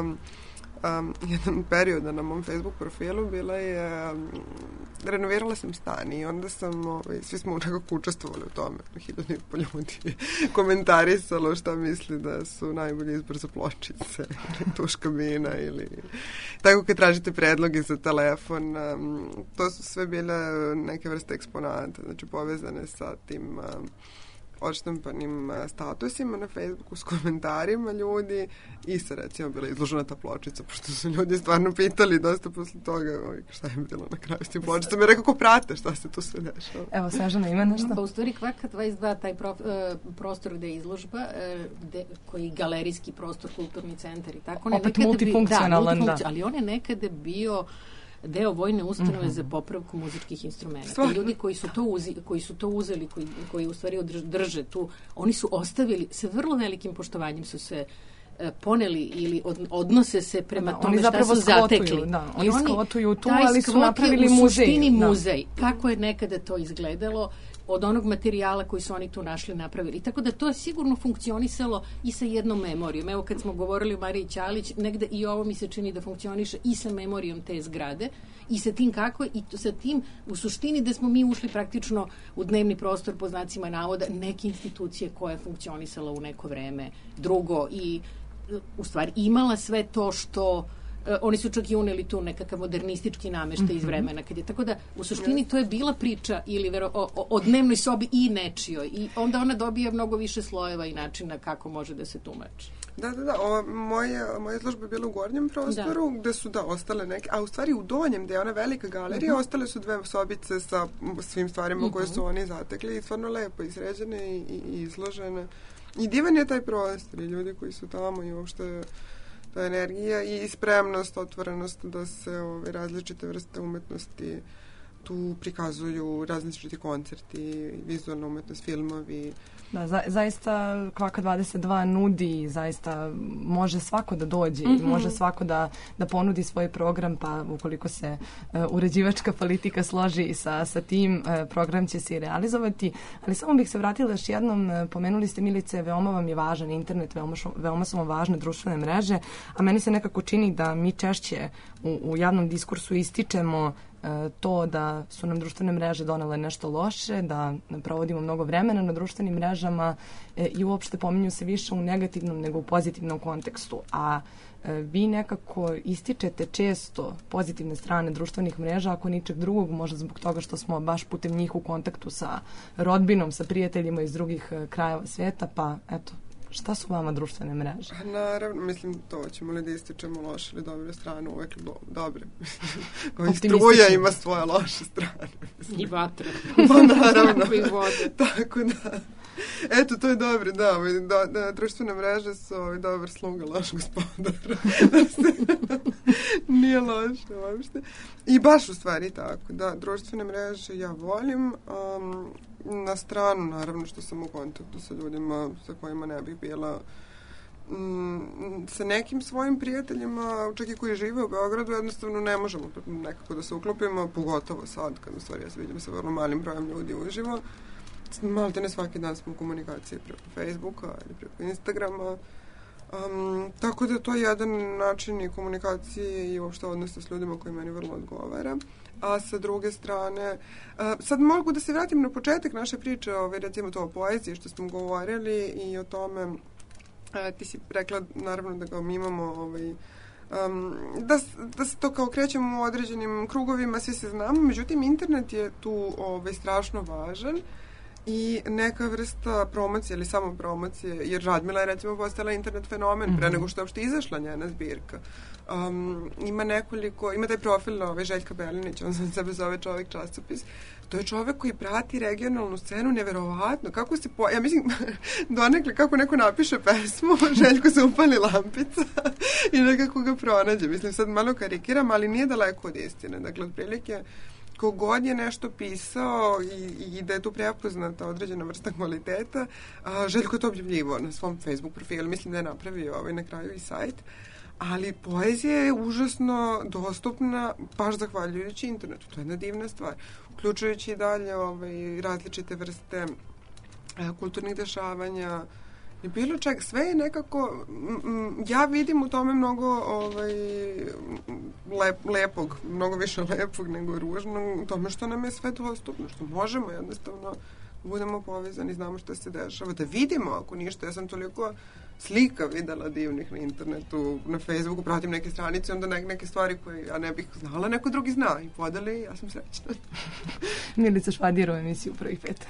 um, jedan period na mom Facebook profilu, bila je, um, renovirala sam stan i onda sam, ovaj, svi smo nekako učestvovali u tome, hiljadu i po ljudi komentarisalo šta misli da su najbolji izbor za pločice, tuš kabina ili tako kad tražite predloge za telefon, um, to su sve bile neke vrste eksponata, znači povezane sa tim um, odštampanim statusima na Facebooku s komentarima ljudi i sa recimo bila izložena ta pločica, pošto su ljudi stvarno pitali dosta posle toga oj, šta je bilo na kraju s tim pločicama i rekao ko prate šta se tu sve dešava. Evo, Snežana, ima nešto? Pa u stvari Kvaka dvadeset dva, taj prof, uh, prostor gde je izložba, uh, gde, koji je galerijski prostor, kulturni centar i tako. Opet multifunkcionalan, da, da. Ali on je nekada bio deo vojne ustanove mm-hmm. za popravku muzičkih instrumenta. Ljudi koji su to, uzi, koji su to uzeli, koji, koji u stvari drže tu, oni su ostavili, sa vrlo velikim poštovanjem su se uh, poneli ili od, odnose se prema da, tome šta su skvotuju, zatekli. Da, oni skvotuju tu, ali su napravili muzej. U suštini da. muzej. Kako je nekada to izgledalo od onog materijala koji su oni tu našli napravili. Tako da to je sigurno funkcionisalo i sa jednom memorijom. Evo kad smo govorili o Mariji Ćalić, negde i ovo mi se čini da funkcioniše i sa memorijom te zgrade i sa tim kako je, i sa tim u suštini da smo mi ušli praktično u dnevni prostor po znacima navoda neke institucije koja je funkcionisala u neko vreme drugo i u stvari imala sve to što Uh, oni su čak i uneli tu nekakav modernistički nameštaj iz vremena. Kad je, tako da, u suštini to je bila priča ili vero, o, o, o dnevnoj sobi i nečijoj. I onda ona dobija mnogo više slojeva i načina kako može da se tumači. Da, da, da. O, moje, moja izložba je bila u gornjem prostoru, da. Gde su, da, ostale neke, a u stvari u donjem, gde je ona velika galerija, uh-huh. ostale su dve sobice sa svim stvarima uh-huh. koje su oni zatekli i stvarno lepo izređene i, i izložene. I divan je taj prostor i ljudi koji su tamo i uopšte ta energija i spremnost, otvorenost da se ove različite vrste umetnosti tu prikazuju, različiti koncerti, vizualna umetnost, filmovi. Da, za, zaista Kvaka dvadeset dva nudi, zaista može svako da dođe i mm-hmm. može svako da, da ponudi svoj program, pa ukoliko se uh, uređivačka politika složi sa, sa tim, uh, program će se i realizovati. Ali samo bih se vratila još jednom, uh, pomenuli ste, Milice, veoma vam je važan internet, veoma, šo, veoma su vam važne društvene mreže, a meni se nekako čini da mi češće u, u javnom diskursu ističemo to da su nam društvene mreže donele nešto loše, da provodimo mnogo vremena na društvenim mrežama e, i uopšte pominju se više u negativnom nego u pozitivnom kontekstu. A e, vi nekako ističete često pozitivne strane društvenih mreža, ako ničeg drugog, možda zbog toga što smo baš putem njih u kontaktu sa rodbinom, sa prijateljima iz drugih e, krajeva svijeta, pa eto, šta su vama društvene mreže? Naravno, mislim, to ćemo li da ističemo loše ili dobre strane, uvek do, dobre. Kao i struja ima svoje loše strane. Mislim. I vatra. Pa naravno. I vode. Tako da. Eto, to je dobro, da. da, da društvene mreže su ovaj dobar sluga, loš gospodar. Nije loše uopšte. I baš u stvari tako. Da, društvene mreže ja volim. Um, na stranu, naravno, što sam u kontaktu sa ljudima sa kojima ne bih bila mm, sa nekim svojim prijateljima, čak i koji žive u Beogradu, jednostavno ne možemo nekako da se uklopimo, pogotovo sad, kad u stvari ja se vidim sa vrlo malim brojem ljudi uživo. Malo te ne svaki dan smo u komunikaciji preko Facebooka ili preko Instagrama. Um, tako da to je jedan način i komunikacije i uopšte odnosa s ljudima koji meni vrlo odgovara. A sa druge strane, uh, sad mogu da se vratim na početak naše priče, ovaj, recimo to o poeziji što smo govorili i o tome, uh, ti si rekla naravno da ga mi imamo ovaj, um, da, da se to kao krećemo u određenim krugovima, svi se znamo, međutim internet je tu ovaj, strašno važan i neka vrsta promocije ili samo promocije, jer Radmila je recimo postala internet fenomen mm-hmm. pre nego što je uopšte izašla njena zbirka. Um, ima nekoliko, ima taj profil ove Željka Belinića, on sam sebe zove Čovek časopis. To je čovek koji prati regionalnu scenu neverovatno. Kako se po... Ja mislim, donekle kako neko napiše pesmu, Željko se upali lampica i nekako ga pronađe. Mislim, sad malo karikiram, ali nije daleko od istine. Dakle, otprilike, kogod je nešto pisao i, i da je tu prepoznata određena vrsta kvaliteta, a, Željko je to objavljivo na svom Facebook profilu. Mislim da je napravio ovaj na kraju i sajt. Ali poezija je užasno dostupna baš zahvaljujući internetu. To je jedna divna stvar. Uključujući i dalje ovaj, različite vrste e, kulturnih dešavanja i bilo čak. Sve je nekako, m, ja vidim u tome mnogo ovaj, lep, lepog, mnogo više lepog nego ružnog, u tome što nam je sve dostupno, što možemo jednostavno budemo povezani, znamo što se dešava, da vidimo ako ništa. Ja sam toliko slika videla divnih na internetu, na Facebooku, pratim neke stranice, onda ne, neke stvari koje ja ne bih znala, neko drugi zna i podeli, ja sam srećna. Milica Švadir u emisiju Prvih pet.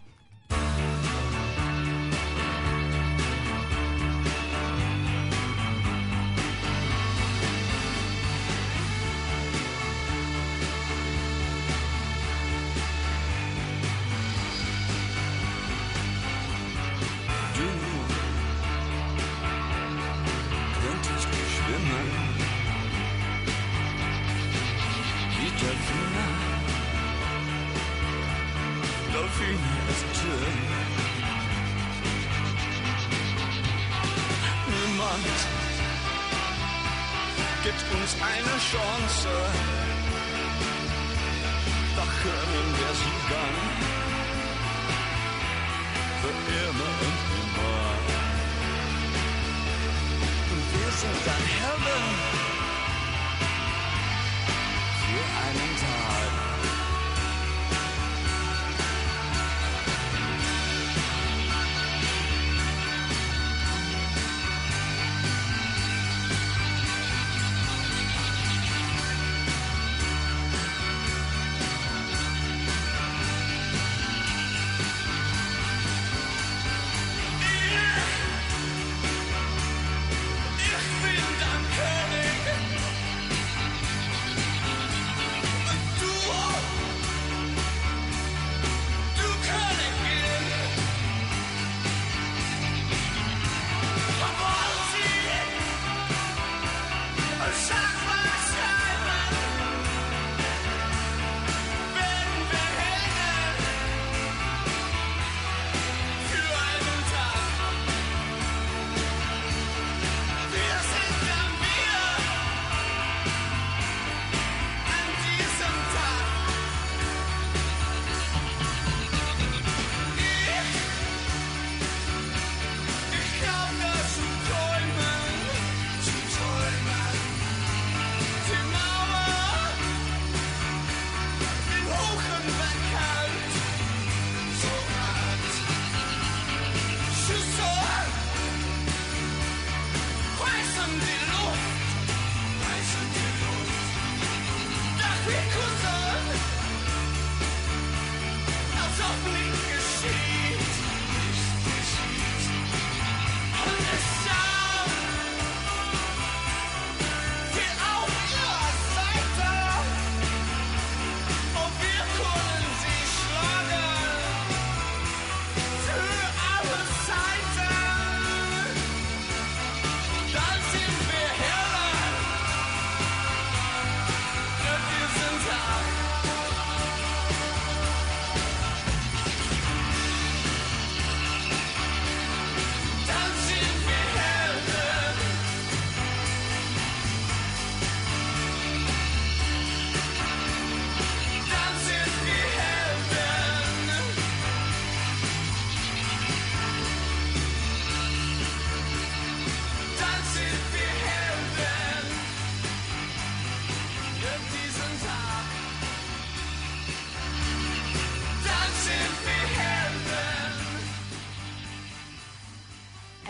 Gibt uns eine Chance, doch können wir sie dann für immer und immer. Und wir sind dann Helden für einen Tag.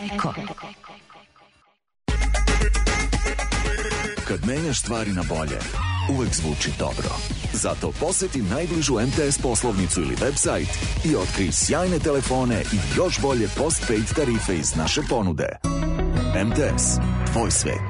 Eko. Kad menjaš stvari na bolje, uvek zvuči dobro. Zato poseti najbližu M T S poslovnicu ili website i otkrij sjajne telefone i još bolje postpaid tarife iz naše ponude. M T S, tvoj svet.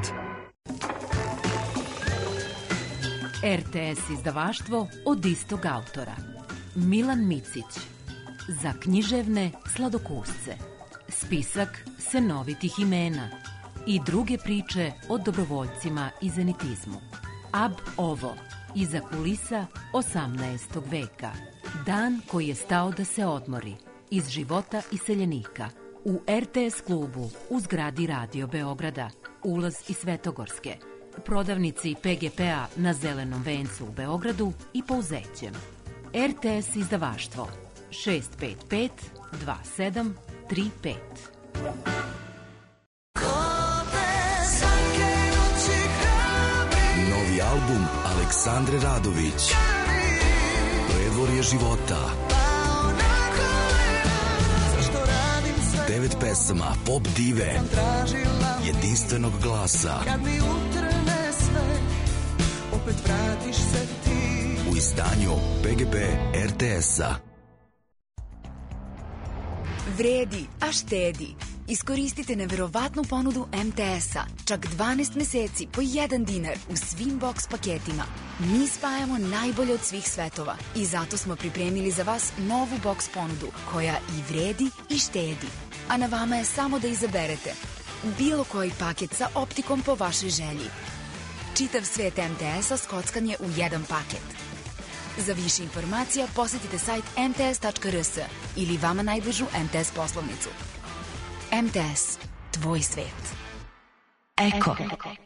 R T S izdavaštvo od istog autora. Milan Micić. Za književne sladokusce. Spisak senovitih imena i druge priče o dobrovoljcima i zenitizmu. Ab ovo, iza kulisa osamnaestog veka. Dan koji je stao da se odmori, iz života iseljenika. U R T S klubu u zgradi Radio Beograda, ulaz iz Svetogorske. Prodavnici P G P-a na Zelenom vencu u Beogradu i Pouzećem. R T S izdavaštvo šest pet pet dva sedam tri pet. Novi album Aleksandre Radović. Predvorje života. Devet pesama pop dive. Jedinstvenog glasa. U izdanju P G P R T S-a. Vredi, a štedi. Iskoristite neverovatnu ponudu M T S-a. Čak dvanaest meseci po jedan dinar u svim box paketima. Mi spajamo najbolje od svih svetova i zato smo pripremili za vas novu box ponudu koja i vredi i štedi. A na vama je samo da izaberete bilo koji paket sa optikom po vašoj želji. Čitav svet M T S-a skockanje u jedan paket. Za više informacija posetite sajt m t s tačka r s ili vama najbližu M T S poslovnicu. M T S, tvoj svet. Eko.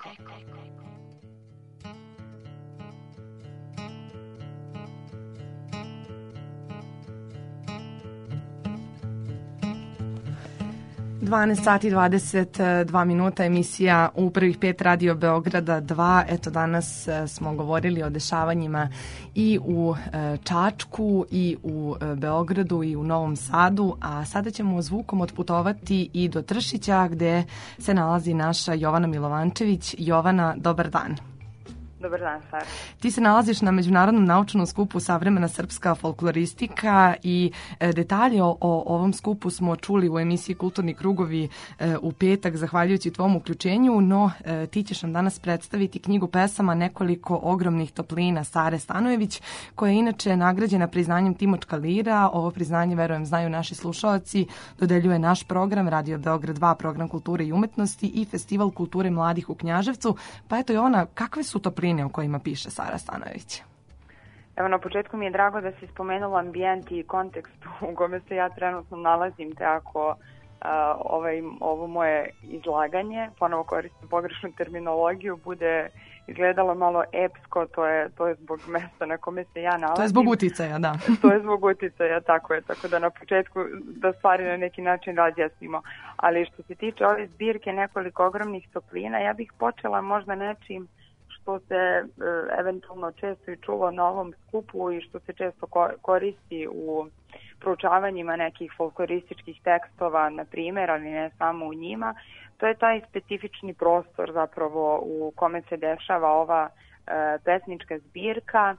dvanaest sati dvadeset dva minuta, emisija u prvih pet Radio Beograda dva. Eto, danas smo govorili o dešavanjima i u Čačku i u Beogradu i u Novom Sadu, a sada ćemo zvukom otputovati i do Tršića gde se nalazi naša Jovana Milovančević. Jovana, dobar dan. Dobar dan, Sara. Ti se nalaziš na Međunarodnom naučnom skupu Savremena srpska folkloristika i detalje o, o ovom skupu smo čuli u emisiji Kulturni krugovi e, u petak, zahvaljujući tvom uključenju, no e, ti ćeš nam danas predstaviti knjigu pesama Nekoliko ogromnih toplina Sare Stanojević, koja je inače nagrađena priznanjem Timočka lira. Ovo priznanje, verujem, znaju naši slušaoci, dodeljuje naš program Radio Beograd dva, program kulture i umetnosti i Festival kulture mladih u Knjaževcu. Pa eto, Jovana, kakve su topline o kojima piše Sara Stanojević? Evo, na početku mi je drago da si spomenula ambijent i kontekst u kome se ja trenutno nalazim, te ako uh, ovaj, ovo moje izlaganje, ponovo koristim pogrešnu terminologiju, bude izgledalo malo epsko, to je, to je zbog mesta na kome se ja nalazim. To je zbog uticaja, da. To je zbog uticaja, tako je, tako da na početku da stvari na neki način razjasnimo. Ali što se tiče ove zbirke Nekoliko ogromnih toplina, ja bih počela možda nečim što se e, eventualno često i čulo na ovom skupu i što se često ko koristi u proučavanjima nekih folklorističkih tekstova, na primjer, ali ne samo u njima. To je taj specifični prostor zapravo u kome se dešava ova e, pesnička zbirka. E,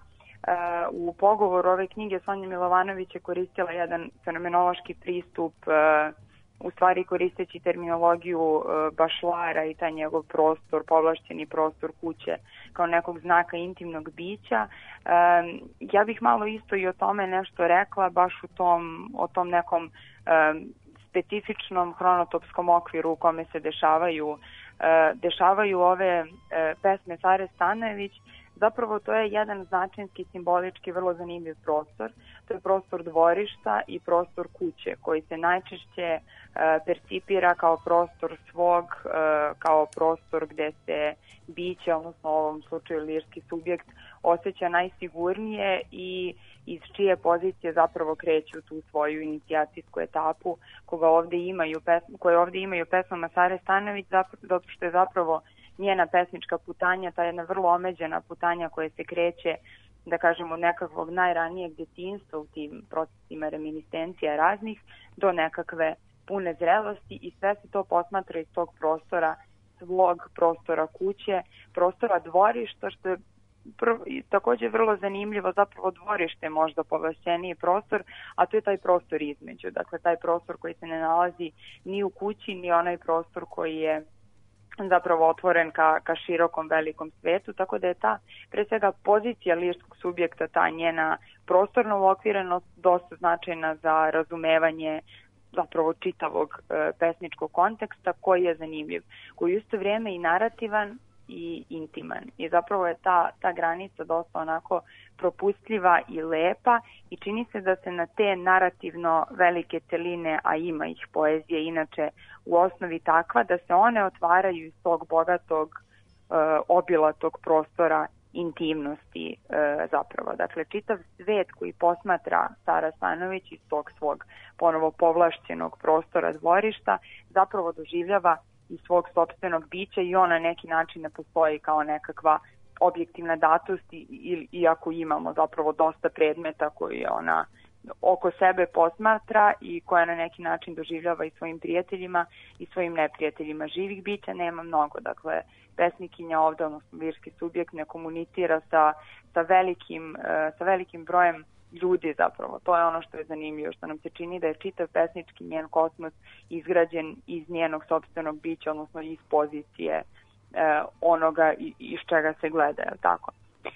u pogovoru ove knjige Sonja Milovanović je koristila jedan fenomenološki pristup, e, u stvari koristeći terminologiju e, bašlara i taj njegov prostor, povlašćeni prostor kuće kao nekog znaka intimnog bića. E, ja bih malo isto i o tome nešto rekla, baš u tom, o tom nekom e, specifičnom hronotopskom okviru u kome se dešavaju, e, dešavaju ove e, pesme Sare Stanojević. Zapravo to je jedan značajnski, simbolički, vrlo zanimljiv prostor. To je prostor dvorišta i prostor kuće koji se najčešće e, percipira kao prostor svog, e, kao prostor gde se biće, odnosno u ovom slučaju lirski subjekt, osjeća najsigurnije i iz čije pozicije zapravo kreću tu svoju inicijacijsku etapu koga ovde imaju, koje ovde imaju pesmama Sare Stanojević, zato što je zapravo njena pesnička putanja, ta jedna vrlo omeđena putanja koja se kreće, da kažemo, od nekakvog najranijeg detinjstva u tim procesima reminiscencija raznih do nekakve pune zrelosti i sve se to posmatra iz tog prostora, svog prostora kuće, prostora dvorišta, što je prv, također vrlo zanimljivo, zapravo dvorište je možda povlašćeniji prostor, a to je taj prostor između, dakle taj prostor koji se ne nalazi ni u kući, ni onaj prostor koji je zapravo otvoren ka, ka širokom velikom svetu, tako da je ta, pre svega, pozicija lirskog subjekta, ta njena prostorna uokvirenost dosta značajna za razumevanje zapravo čitavog e, pesničkog konteksta koji je zanimljiv, koji je isto vrijeme i narativan i intiman. I zapravo je ta, ta granica dosta onako propustljiva i lepa i čini se da se na te narativno velike celine, a ima ih poezije inače u osnovi takva, da se one otvaraju iz tog bogatog, e, obilatog prostora intimnosti e, zapravo. Dakle, čitav svet koji posmatra Sara Stanović iz tog svog ponovo povlašćenog prostora dvorišta zapravo doživljava iz svog sopstvenog bića i on na neki način ne postoji kao nekakva objektivna datost, iako imamo zapravo dosta predmeta koji ona oko sebe posmatra i koja na neki način doživljava i svojim prijateljima i svojim neprijateljima. Živih bića nema mnogo, dakle pesnikinja ovdje, odnosno lirski subjekt, ne komunicira sa, sa, velikim, sa velikim brojem ljudi zapravo. To je ono što je zanimljivo, što nam se čini da je čitav pesnički njen kosmos izgrađen iz njenog sopstvenog bića, odnosno iz pozicije e, onoga iz čega se gleda, je tako?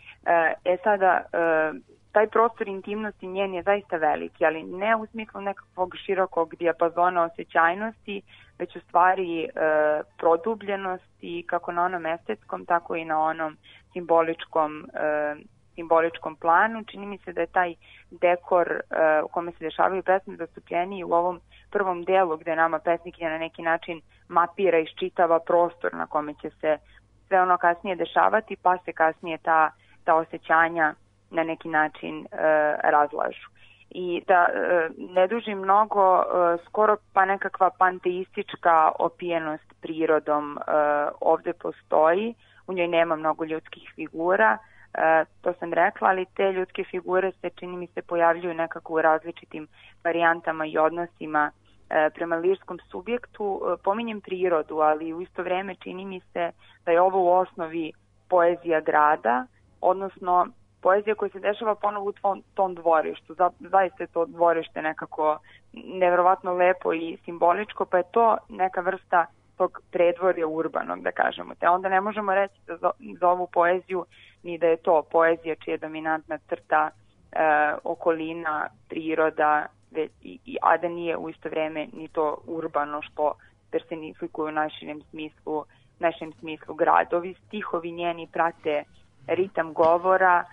E, e sada, e, taj prostor intimnosti njen je zaista veliki, ali ne u smislu nekakvog širokog dijapazona osjećajnosti, već u stvari e, produbljenosti kako na onom estetskom, tako i na onom simboličkom e, simboličkom planu. Čini mi se da je taj dekor uh, u kome se dešavaju pesme zastupljeniji u ovom prvom delu gde nama pesnikinja na neki način mapira i iščitava prostor na kome će se sve ono kasnije dešavati, pa se kasnije ta, ta osjećanja na neki način uh, razlažu. I da uh, ne dužim mnogo, uh, skoro pa nekakva panteistička opijenost prirodom uh, ovde postoji, u njoj nema mnogo ljudskih figura. Uh, to sam rekla, ali te ljudske figure se, čini mi se, pojavljuju nekako u različitim varijantama i odnosima uh, prema lirskom subjektu. Uh, pominjem prirodu, ali u isto vrijeme čini mi se da je ovo u osnovi poezija grada, odnosno poezija koja se dešava ponovo u tom, tom dvorištu. Za, zaista je to dvorište nekako nevjerovatno lepo i simboličko, pa je to neka vrsta tog predvorja urbanog, da kažemo. Te onda ne možemo reći za, za ovu poeziju ni da je to poezija čija je dominantna crta e, okolina, priroda, već, i, a da nije u isto vrijeme ni to urbano što personifikuju u našem smislu, našem smislu gradovi. Stihovi njeni prate ritam govora,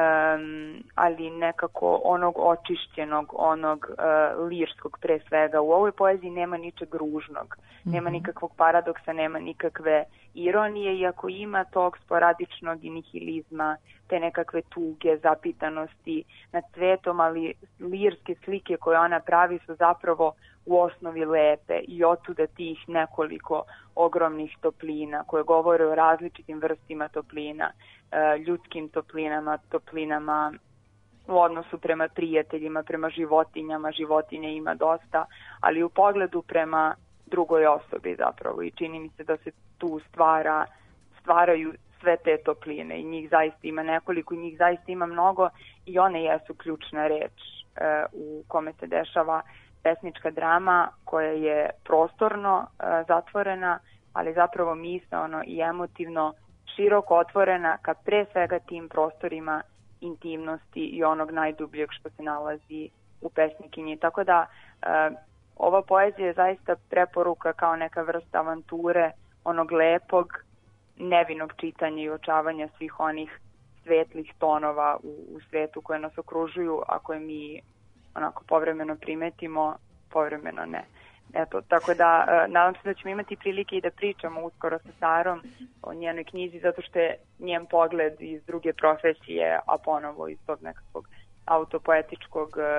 um, ali nekako onog očišćenog, onog uh, lirskog pre svega. U ovoj poeziji nema ničeg ružnog, mm-hmm. nema nikakvog paradoksa, nema nikakve ironije, iako ima tog sporadičnog i nihilizma, te nekakve tuge, zapitanosti nad svetom, ali lirske slike koje ona pravi su zapravo u osnovi lepe i otuda tih nekoliko ogromnih toplina koje govore o različitim vrstima toplina, ljudskim toplinama, toplinama u odnosu prema prijateljima, prema životinjama, životinje ima dosta, ali u pogledu prema drugoj osobi zapravo i čini mi se da se tu stvara, stvaraju sve te topline i njih zaista ima nekoliko, njih zaista ima mnogo i one jesu ključna reč e, u kome se dešava pesnička drama koja je prostorno e, zatvorena, ali zapravo misaono i emotivno široko otvorena ka pre svega tim prostorima intimnosti i onog najdubljeg što se nalazi u pesnikinji. Tako da e, ova poezija je zaista preporuka kao neka vrsta avanture, onog lepog, nevinog čitanja i očavanja svih onih svetlih tonova u, u svetu koje nas okružuju, a koje mi onako povremeno primetimo, povremeno ne. Eto, tako da uh, nadam se da ćemo imati prilike i da pričamo uskoro sa Sarom o njenoj knjizi, zato što je njen pogled iz druge profesije, a ponovo iz tog nekakvog autopoetičkog uh,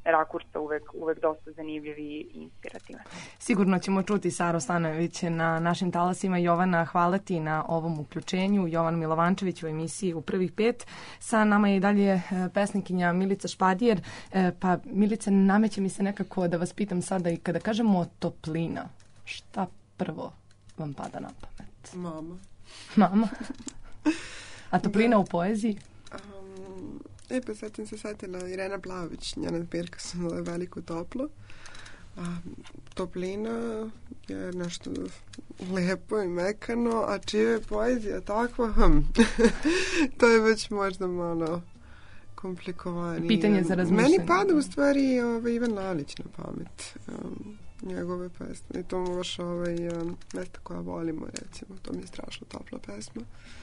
rakursa uvek, uvek dosta zanimljiv i inspirativan. Sigurno ćemo čuti Saru Stanojević na našim talasima. Jovana, hvala ti na ovom uključenju. Jovan Milovančević u emisiji U prvih pet. Sa nama je i dalje pesnikinja Milica Špadijer. Pa Milice, nameće mi se nekako da vas pitam sada i kada kažemo toplina, šta prvo vam pada na pamet? Mama. Mama? A toplina u poeziji? Um, e pa sad sam se satila Irena Plavić, njena zbirka se zove Veliko toplo. A, toplina je nešto lepo i mekano, a čija je poezija takva? Hm. To je već možda malo komplikovanije. Pitanje za razmišljanje. Meni pada u stvari ovaj, Ivan Lalić na pamet. Um, njegove pesme. I to mu baš ovaj, um, mesta koja volimo, recimo. To mi je strašno topla pesma.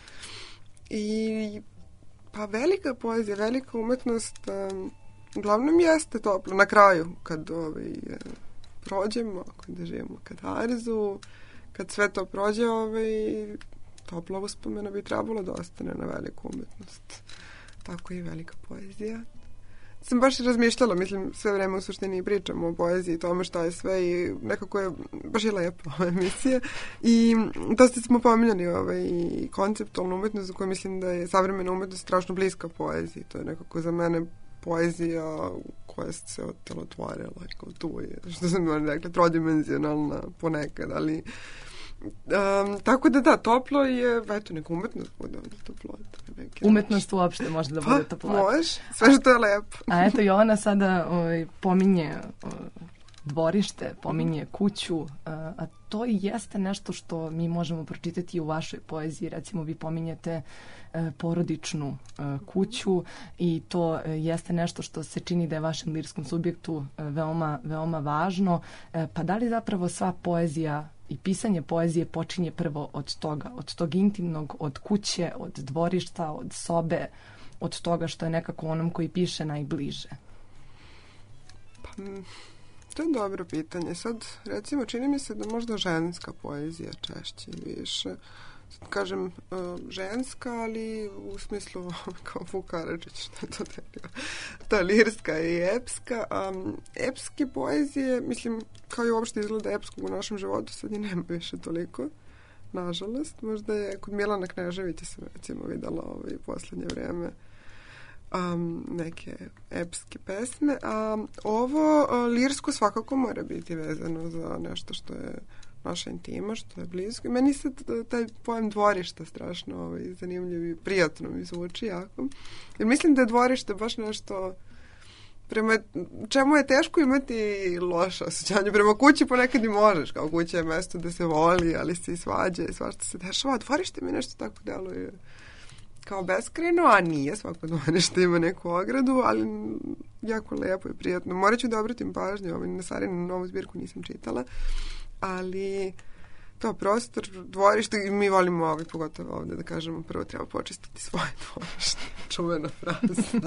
I pa velika poezija, velika umetnost um, uglavnom jeste toplo. Na kraju, kad ovaj, prođemo, kad živimo katarzu, kad sve to prođe, ovaj, topla uspomena bi trebalo da ostane na veliku umetnost. Tako i velika poezija. Sam baš razmišljala, mislim, sve vreme u suštini pričamo o poeziji, tome šta je sve i nekako je baš je lepo ova emisija. I dosta smo pominjali ovaj konceptualnu umetnost za koju mislim da je savremena umetnost strašno bliska poeziji. To je nekako za mene poezija koja se otelotvorila, kao tu je, što sam vam rekla, trodimenzionalna ponekad, ali Um, tako da da, toplo je, eto, neka umetnost bude onda toplota. Umetnost uopšte može da bude toplota. Pa, može, sve što je lepo. A eto, Jovana sada ovaj, pominje o, dvorište, pominje kuću, a, a to i jeste nešto što mi možemo pročitati u vašoj poeziji. Recimo, vi pominjete e, porodičnu e, kuću i to e, jeste nešto što se čini da je vašem lirskom subjektu e, veoma, veoma važno. E, pa da li zapravo sva poezija i pisanje poezije počinje prvo od toga, od tog intimnog, od kuće, od dvorišta, od sobe, od toga što je nekako onom koji piše najbliže? Pa, to je dobro pitanje. Sad, recimo, čini mi se da možda ženska poezija češće i više. Sad kažem uh, ženska, ali u smislu kao Vuk Karadžić, što je to tekla. To je lirska i epska. Um, epske poezije, mislim, kao i uopšte izgleda epskog u našem životu, sad i nema više toliko, nažalost. Možda je kod Milana Kneževića sam recimo videla ovaj poslednje vreme um, neke epske pesme. A ovo uh, lirsko svakako mora biti vezano za nešto što je naša intima, što je blisko. I meni se taj pojem dvorišta strašno ovaj, zanimljiv i prijatno mi zvuči jako. Jer mislim da je dvorište baš nešto prema čemu je teško imati loše osjećanje. Prema kući ponekad i možeš, kao kuća je mesto da se voli, ali se i svađa i svašta se dešava. Dvorište mi nešto tako deluje kao beskrajno, a nije, svako dvorište ima neku ogradu, ali jako lepo i prijatno. Morat ću da obratim pažnju, ovaj, na Sarinu novu zbirku nisam čitala, ali to prostor, dvorište, i mi volimo ovaj, pogotovo ovde da kažemo, prvo treba počistiti svoje dvorište, čuvena fraza.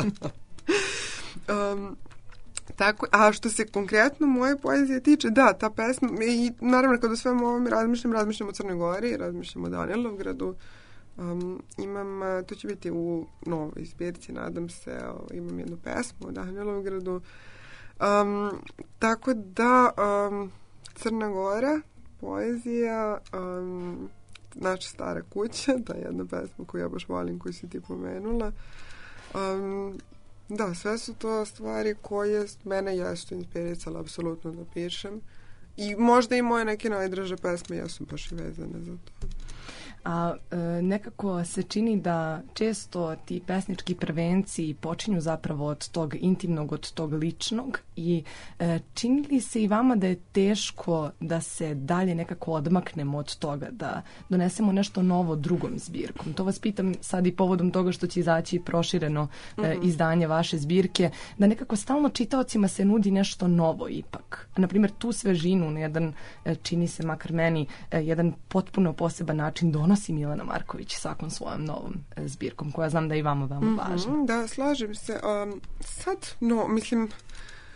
um, tako, a što se konkretno moje poezije tiče, da, ta pesma, i naravno kada sve ovome razmišljam, razmišljam o Crnoj Gori, razmišljam o Danilovgradu, um, imam, to će biti u novoj zbirci, nadam se, imam jednu pesmu o Danilovgradu, um, tako da um, Crna Gora, poezija, um, naša stara kuća, ta jedna pesma koju ja baš volim, koju si ti pomenula. Um, da, sve su to stvari koje mene jesu inspirisala apsolutno da pišem. I možda i moje neke najdraže pesme jesu baš i vezane za to. A e, nekako se čini da često ti pesnički prvenci počinju zapravo od tog intimnog, od tog ličnog i e, čini li se i vama da je teško da se dalje nekako odmaknemo od toga, da donesemo nešto novo drugom zbirkom? To vas pitam sad i povodom toga što će izaći prošireno e, mm-hmm. izdanje vaše zbirke, da nekako stalno čitaocima se nudi nešto novo ipak. Naprimjer, tu svežinu na jedan, e, čini se makar meni, e, jedan potpuno poseban način donosi Milena Marković svakom svojom novom e, zbirkom, koja znam da je i vama veoma važna. Mm-hmm, da, slažem se. Um, sad, no, mislim,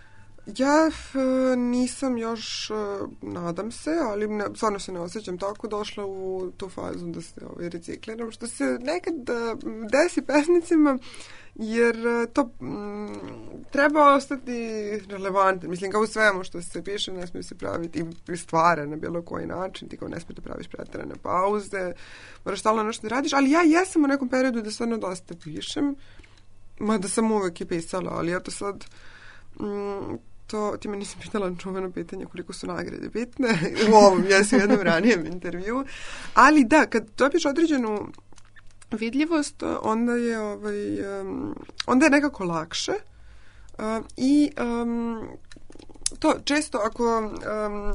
Ja f, nisam još, nadam se, ali ne, stvarno se ne osjećam tako, došla u tu fazu da se ovaj, recikliram, što se nekad desi pesnicima, jer to m, treba ostati relevantno. Mislim, kao u svemu što se piše, ne smije se praviti i stvara na bilo koji način, ti kao ne smije da praviš preterane pauze, moraš stalno nešto da radiš, ali ja jesam u nekom periodu da stvarno dosta pišem, mada sam uvek i pisala, ali eto sad, m, to, ti me nisam pitala čuveno pitanje koliko su nagrade bitne u ovom, jesu u jednom ranijem intervju, ali da, kad dobiješ određenu vidljivost, onda je, ovaj, um, onda je nekako lakše uh, i um, to često ako um,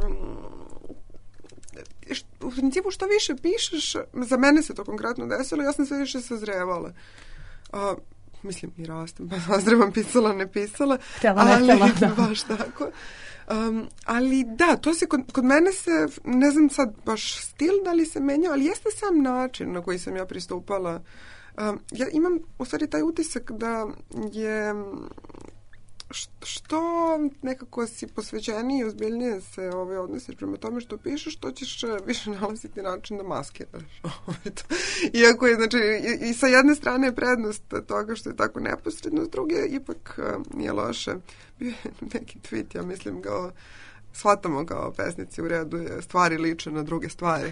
u principu što više pišeš, za mene se to konkretno desilo, ja sam sve više sazrevala. Uh, mislim, i rastem, pa sazrevam, pisala, ne pisala. Htjela, ne htjela, da. Baš tako. Um, ali da, to se kod, kod mene se, ne znam sad baš stil da li se menja, ali jeste sam način na koji sam ja pristupala. Um, ja imam u stvari taj utisak da je što nekako si posvećeniji i ozbiljnije se ovaj, odnosiš prema tome što pišeš, to ćeš više nalaziti način da maskiraš. Iako je, znači, i, i sa jedne strane je prednost toga što je tako neposredno, s druge ipak nije loše. Bio je neki tweet, ja mislim, kao shvatamo kao pesnici u redu je stvari liče na druge stvari.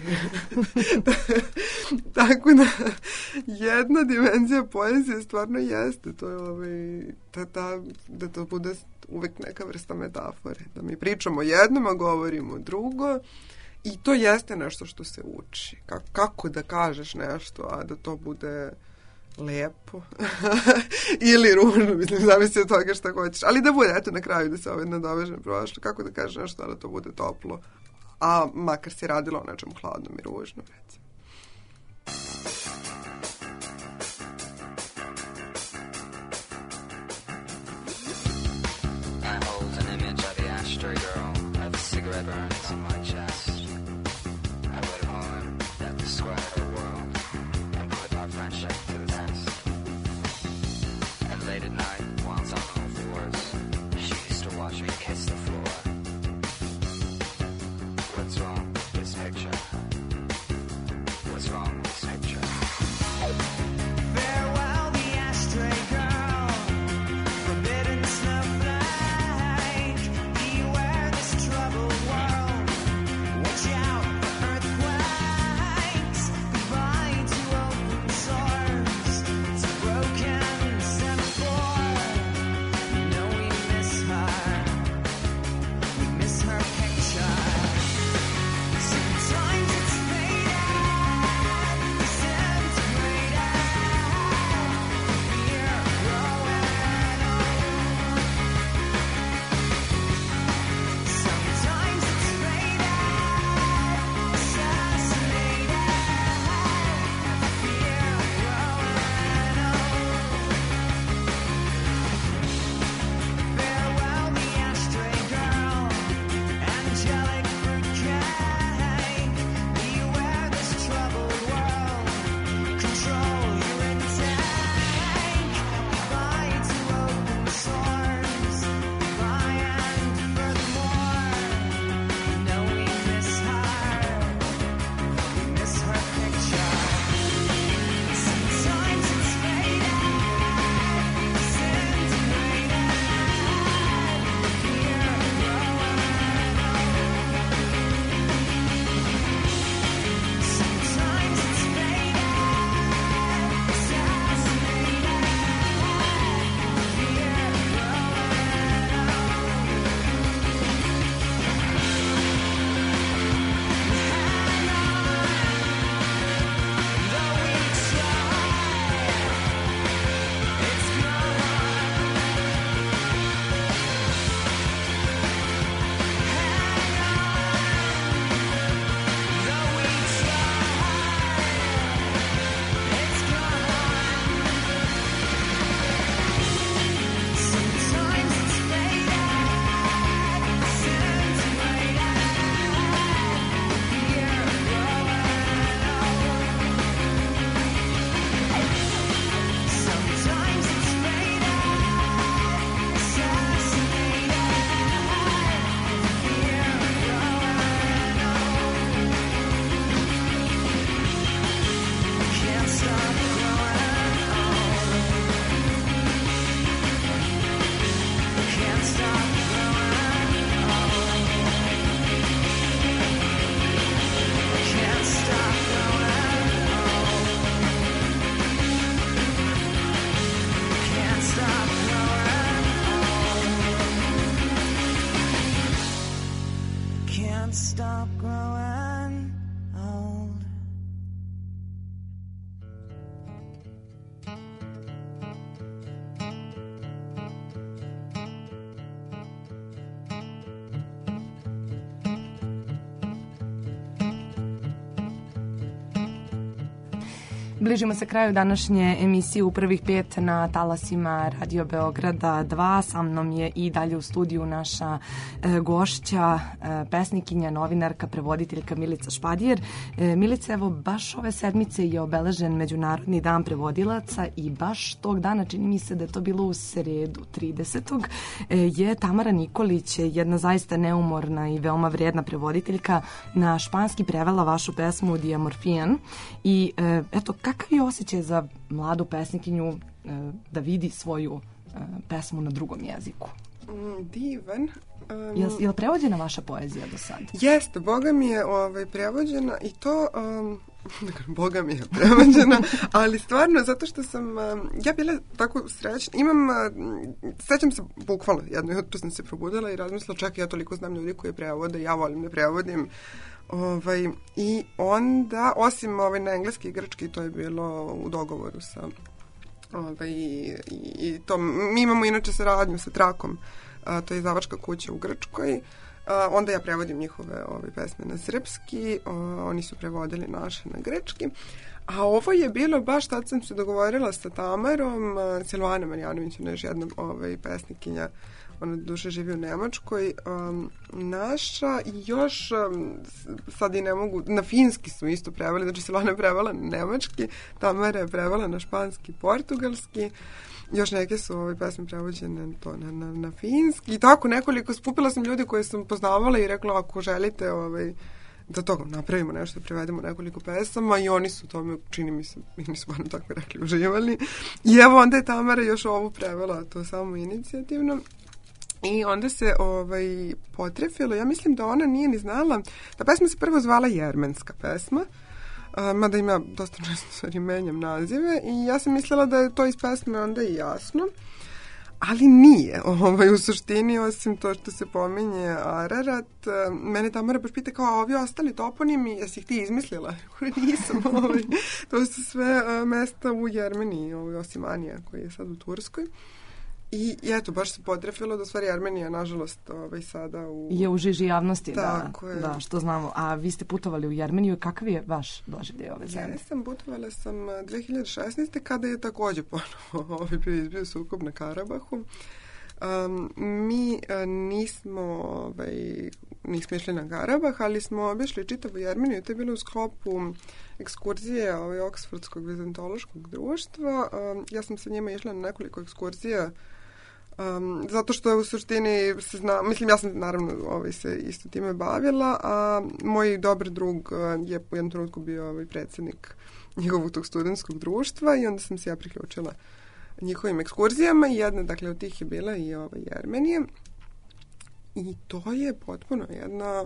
Tako da jedna dimenzija poezije stvarno jeste to je ovaj, ta, ta, da to bude uvek neka vrsta metafore. Da mi pričamo jednom, a govorimo drugo i to jeste nešto što se uči. Kako, kako da kažeš nešto, a da to bude lepo ili ružno, mislim, zavisi od toga šta hoćeš. Ali da bude, eto na kraju da se ovaj nadovežem prošlo, kako da kažeš nešto, da to bude toplo, a makar si radila o nečemu hladnom i ružnom, recimo. I hold an image of the ashtray girl, of the cigarette burns on my chest. I wait a moment at the square of the world and put our friendship to the test. And late at night, while on all fours, she used to watch me kiss the floor. What's wrong with this picture? What's wrong with this picture? Farewell, the ashtray girl, forbidden snowflake. Beware this troubled world. can't stop growing old. Bližimo se kraju današnje emisije u prvih pet na talasima Radio Beograda dva. Sa mnom je i dalje u studiju naša e, gošća, e, pesnikinja, novinarka, prevoditeljka Milica Špadijer. E, Milica, evo, baš ove sedmice je obeležen Međunarodni dan prevodilaca i baš tog dana, čini mi se da je to bilo u sredu tridesetog E, je Tamara Nikolić, jedna zaista neumorna i veoma vredna prevoditeljka, na španski prevela vašu pesmu Diamorfijan. I e, eto, kakav je osjećaj za mladu pesnikinju e, da vidi svoju e, pesmu na drugom jeziku? Mm, divan. Um, Je li prevođena vaša poezija do sada? Jeste, Boga mi je ovaj, prevođena i to... Um, Boga mi je prevođena, ali stvarno zato što sam um, ja bila tako srećna. Imam, uh, sećam se bukvalno, jedno jutro sam se probudila i razmislila, čekaj, ja toliko znam ljudi koji prevode, ja volim da prevodim. Ovaj, i onda, osim ovaj, na engleski i grčki, to je bilo u dogovoru sa ovaj, i, i to, mi imamo inače saradnju sa Trakom, a, to je izdavačka kuća u Grčkoj. A, onda ja prevodim njihove ove pesme na srpski, a, oni su prevodili naše na grčki. A ovo je bilo baš, tad sam se dogovorila sa Tamarom, a, Silvana Marjanović, ona je još jedna ovaj, pesnikinja, ona duše živi u Nemačkoj, um, naša i još, um, sad i ne mogu, na finski su isto preveli, znači Silvana je prevela na nemački, Tamara je prevela na španski, portugalski, još neke su ove pesme prevođene to, na, na, na finski i tako nekoliko, skupila sam ljudi koje sam poznavala i rekla ako želite ovaj, da to napravimo nešto, da prevedemo nekoliko pesama i oni su tome, čini mi se, mi su barem tako rekli, uživali. I evo onda je Tamara još ovu prevela, to samo inicijativno. I onda se ovaj, potrefilo, ja mislim da ona nije ni znala, ta pesma se prvo zvala Jermenska pesma, a, mada ima dosta često stvari menjam nazive i ja sam mislila da je to iz pesme onda i jasno, ali nije, ovaj, u suštini, osim to što se pominje Ararat, mene Tamara baš pita kao, a ovi ostali toponimi, jesi ih ti izmislila? Nisam, ovaj, to su sve a, mesta u Jermeniji, ovaj, osim Anija koji je sad u Turskoj. I, I eto, baš se potrefilo da stvari Armenija, nažalost, ovaj, sada u... Je u žiži javnosti, da, je. da, što znamo. A vi ste putovali u Jermeniju, kakav je vaš doživljaj ove zemlje? Ja sam putovala sam dve hiljade šesnaeste kada je takođe ponovo ovaj, bio izbio sukob na Karabahu. Um, mi uh, nismo, ovaj, nismo išli na Karabah, ali smo obišli čitavu Jermeniju. To je bilo u sklopu ekskurzije ovaj, Oksfordskog vizantološkog društva. Um, ja sam sa njima išla na nekoliko ekskurzija Um, zato što u suštini se zna, mislim ja sam naravno ovaj, se isto time bavila, a moj dobar drug uh, je u jednom trenutku bio ovaj, predsjednik njegovog tog studentskog društva i onda sam se ja priključila njihovim ekskurzijama i jedna dakle od tih je bila i ovaj, Jermenija i to je potpuno jedna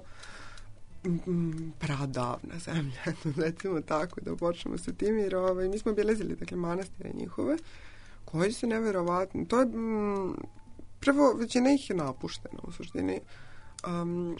mm, pradavna zemlja, recimo tako da počnemo sa tim jer ovaj, mi smo obilazili dakle manastire njihove koji su neverovatni. To je, m, prvo, većina ih je napuštena u suštini. Um,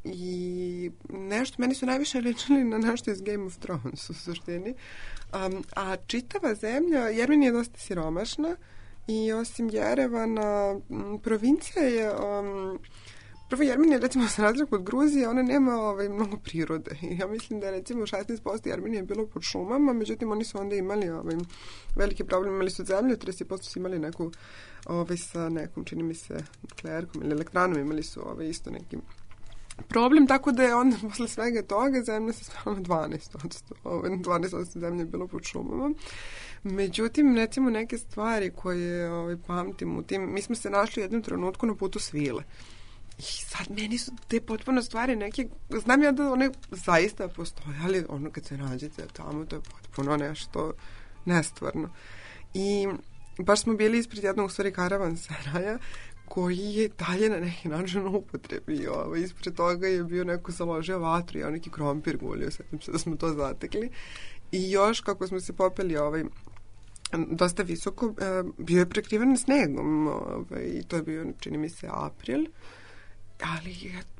I nešto, meni su najviše ličili na nešto iz Game of Thrones u suštini. Um, a čitava zemlja, Jermenija je dosta siromašna i osim Jerevana, m, provincija je... Um, Prvo, Jermenija, recimo, za razliku od Gruzije, ona nema ovaj, mnogo prirode. I ja mislim da je, recimo, šesnaest posto Jermenije bilo pod šumama, međutim, oni su onda imali ovaj, veliki problem. Imali su zemljotres i posto su imali neku, ovaj, sa nekom, čini mi se, nuklearkom ili elektranom, imali su ovaj, isto neki problem, tako da je onda, posle svega toga, zemlja se spala dvanaest odsto. Ovaj, dvanaest odsto zemlje je bilo pod šumama. Međutim, recimo, neke stvari koje ovaj, pamtim u tim, mi smo se našli u jednom trenutku na putu svile. I sad meni su te potpuno stvari neke, znam ja da one zaista postoje, ali ono kad se nađete tamo, to je potpuno nešto nestvarno. I baš smo bili ispred jednog u stvari karavansaraja koji je dalje na neki način upotrebi. Ovo, ispred toga je bio neko založio vatru i ja neki krompir gulio, sjećam se da smo to zatekli. I još kako smo se popeli ovaj, dosta visoko, bio je prekriven snegom ovaj, i to je bio, čini mi se, april. Ali je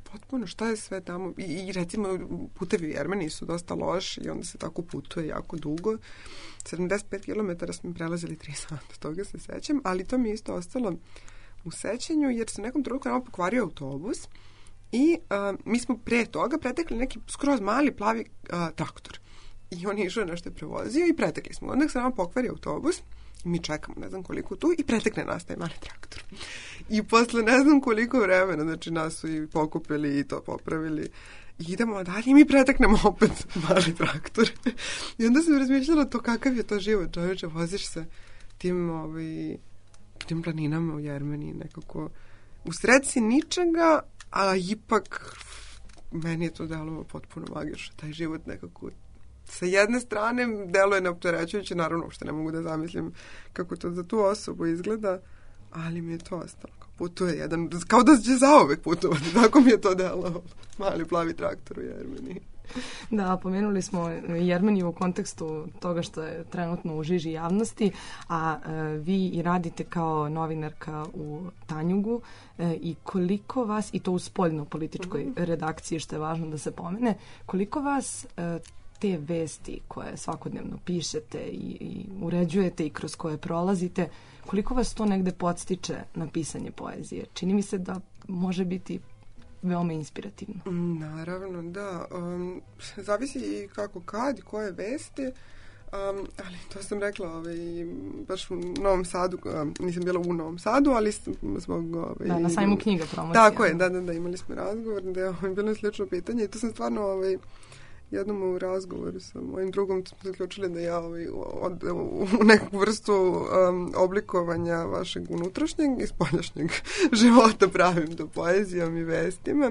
potpuno šta je sve tamo. I, i recimo putevi u Jermeniji su dosta loši i onda se tako putuje jako dugo. sedamdeset pet kilometara smo prelazili tri sata, toga se sećam, ali to mi je isto ostalo u sećanju jer se u nekom trenutku nama pokvario autobus i uh, mi smo pre toga pretekli neki skroz mali plavi uh, traktor. I on je išao nešto je prevozio i pretekli smo. Onda se nama pokvari autobus i mi čekamo ne znam koliko tu i pretekne nas taj mali traktor. I posle ne znam koliko vremena, znači nas su i pokupili i to popravili. I idemo dalje i mi preteknemo opet mali traktor. I onda sam razmišljala to kakav je to život, čovječe, voziš se tim, ovaj, tim planinama u Jermeniji nekako u sred si ničega, a ipak meni je to delovalo potpuno magično, taj život nekako sa jedne strane deluje neopterećujuće, naravno uopšte ne mogu da zamislim kako to za tu osobu izgleda, ali mi je to ostalo. Putuje jedan, kao da će zauvek putovati, tako mi je to delovalo. Mali plavi traktor u Jermeniji. Da, pomenuli smo Jermeniju u kontekstu toga što je trenutno u žiži javnosti, a e, vi i radite kao novinarka u Tanjugu e, i koliko vas, i to u spoljno-političkoj mm-hmm. redakciji, što je važno da se pomene, koliko vas e, te vesti koje svakodnevno pišete i, i uređujete i kroz koje prolazite, koliko vas to negde podstiče na pisanje poezije? Čini mi se da može biti veoma inspirativno. Naravno, da. Um, zavisi i kako kad i koje vesti, um, ali to sam rekla ovaj, baš u Novom Sadu, um, nisam bila u Novom Sadu, ali zbog... Ovaj, da, na sajmu knjiga promocija. Tako je, da, da, da, imali smo razgovor, da je ovaj, bilo slično pitanje i to sam stvarno... Ovaj, jednom u razgovoru sa mojim drugom smo zaključili da ja ovaj, od, u neku vrstu um, oblikovanja vašeg unutrašnjeg i spoljašnjeg života pravim do poezijom i vestima.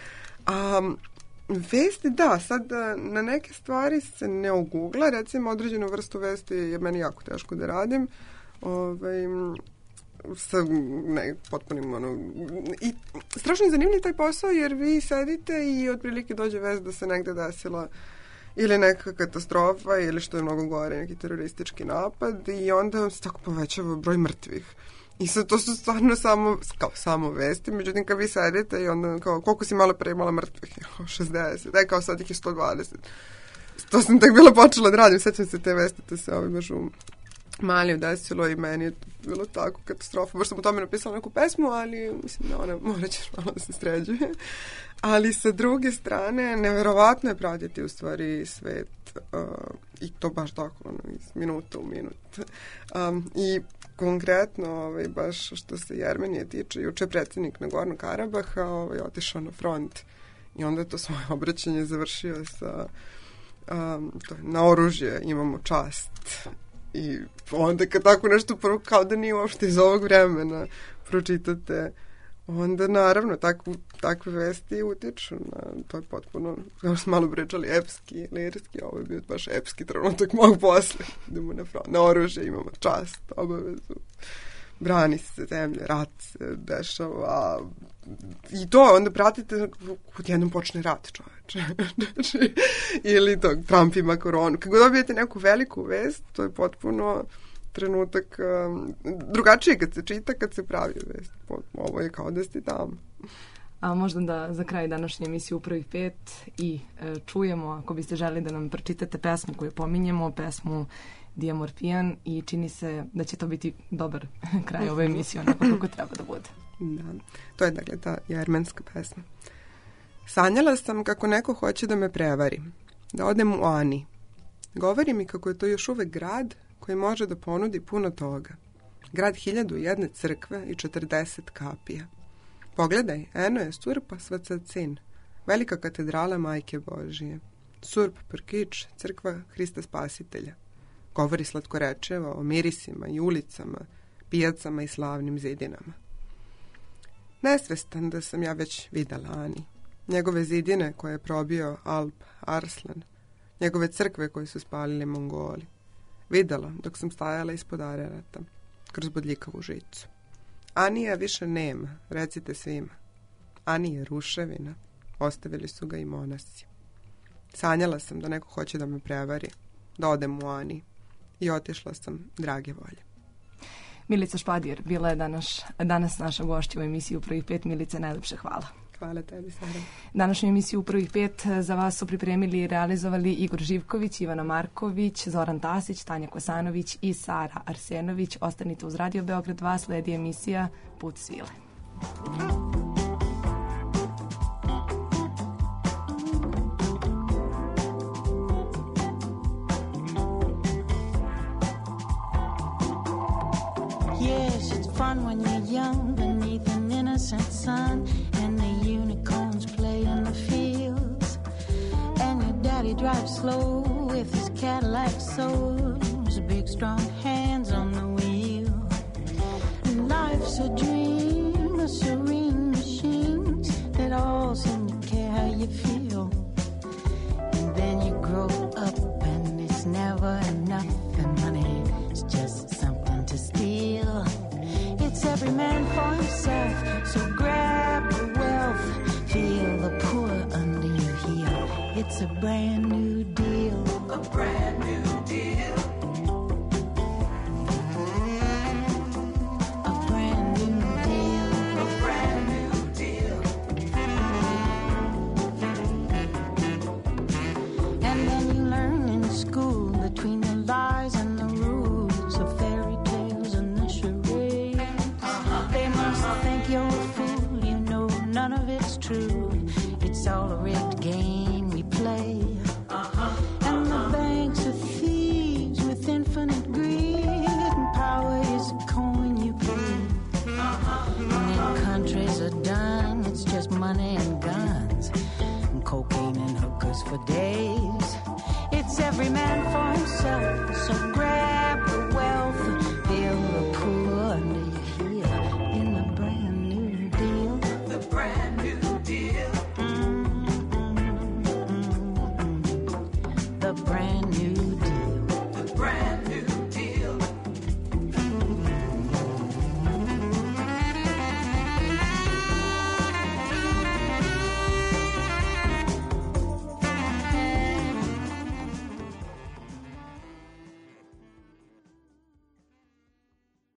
Um, vesti, da, sad na neke stvari se ne ogugla, recimo određenu vrstu vesti je meni jako teško da radim. Ovaj, sa ne, potpunim ono, i strašno je zanimljiv taj posao jer vi sedite i otprilike dođe vest da se negde desila ili neka katastrofa ili što je mnogo gore neki teroristički napad i onda se tako povećava broj mrtvih i sad to su stvarno samo kao samo vesti, međutim kad vi sedite i onda kao koliko si malo pre imala mrtvih, šezdeset, aj kao sad ih je sto dvadeset, to sam tak bila počela da radim, sećam se te vesti, to se ovaj baš u Maliju desilo i meni je bilo tako katastrofa. Baš sam o tome napisala neku pesmu, ali mislim da ona mora ćeš malo da se sređuje. Ali sa druge strane, neverovatno je pratiti u stvari svet uh, i to baš tako, ono, iz minuta u minut. Um, I konkretno, ovaj, baš što se Jermenije tiče, juče je predsjednik Nagornog Karabaha ovaj, otišao na front i onda je to svoje obraćanje završio sa um, to je, na oružje imamo čast. I onda kad tako nešto kao da nije uopšte iz ovog vremena pročitate, onda naravno takve, takve vesti utiču na, to je potpuno, kao smo malo pričali, epski, lirski, ovo je bio baš epski trenutak mog posle, idemo na front, na oružje, imamo čast, obavezu, brani se zemlje, rat se dešava i to onda pratite kod jednom počne rat, čoveče. Znači, ili to, Trump ima koronu. Kako dobijete neku veliku vest, to je potpuno trenutak um, drugačije kad se čita, kad se pravi vest. Ovo je kao da ste tamo. A možda da za kraj današnje emisije u prvih pet i e, čujemo, ako biste želi da nam pročitate pesmu koju pominjemo, pesmu Diamorfijan i čini se da će to biti dobar kraj ove emisije, onako kako treba da bude. Da, to je dakle ta jermenska pesma. Sanjala sam kako neko hoće da me prevari, da odem u Ani. Govori mi kako je to još uvek grad koji može da ponudi puno toga. Grad hiljadu i jedne crkve i četrdeset kapija. Pogledaj, eno je Surpa Svacacin, velika katedrala Majke Božije. Surp Prkić, crkva Hrista Spasitelja. Govori slatkorečeva o mirisima i ulicama, pijacama i slavnim zidinama. Nesvestan da sam ja već videla Ani. Njegove zidine koje je probio Alp Arslan. Njegove crkve koje su spalili Mongoli. Videla dok sam stajala ispod Ararata, kroz bodljikavu žicu. Anija više nema, recite svima. Ani je ruševina, ostavili su ga i monasi. Sanjala sam da neko hoće da me prevari, da odem u Ani. I otišla sam drage volje. Milica Špadir bila je danas, danas naša gošća u emisiji u prvih pet. Milice, najlepše hvala. Hvala tebi, Sara. Današnju emisiju u prvih pet za vas su pripremili i realizovali Igor Živković, Ivana Marković, Zoran Tasić, Tanja Kosanović i Sara Arsenović. Ostanite uz Radio Beograd dva, sledi emisija Put svile. Yes, it's fun when you're young beneath an innocent sun and the unicorns play in the fields and your daddy drives slow with his Cadillac soul, his big strong hands on the wheel. And life's a dream, a serene machine that all seem to care how you feel. And then you grow up and it's never enough, and money is just something to steal. It's every man for himself, so grab the wealth, feel the poor under your heel. It's a brand new deal, a brand new deal. A brand new deal, a brand new deal. And then you learn in school between the lies and the rules of fairy tales and the charades. Uh-huh. They must think you're a fool, you know none of it's true. It's all a rigged game we play. Uh-huh. And the banks are thieves with infinite greed, and power is a coin you pay. Uh-huh. And then countries are done, it's just money and guns, and cocaine and hookers for days. It's every man for himself, so grab the wealth, feel the poor under your heel in the brand new deal. The brand new deal. Mm-hmm. The brand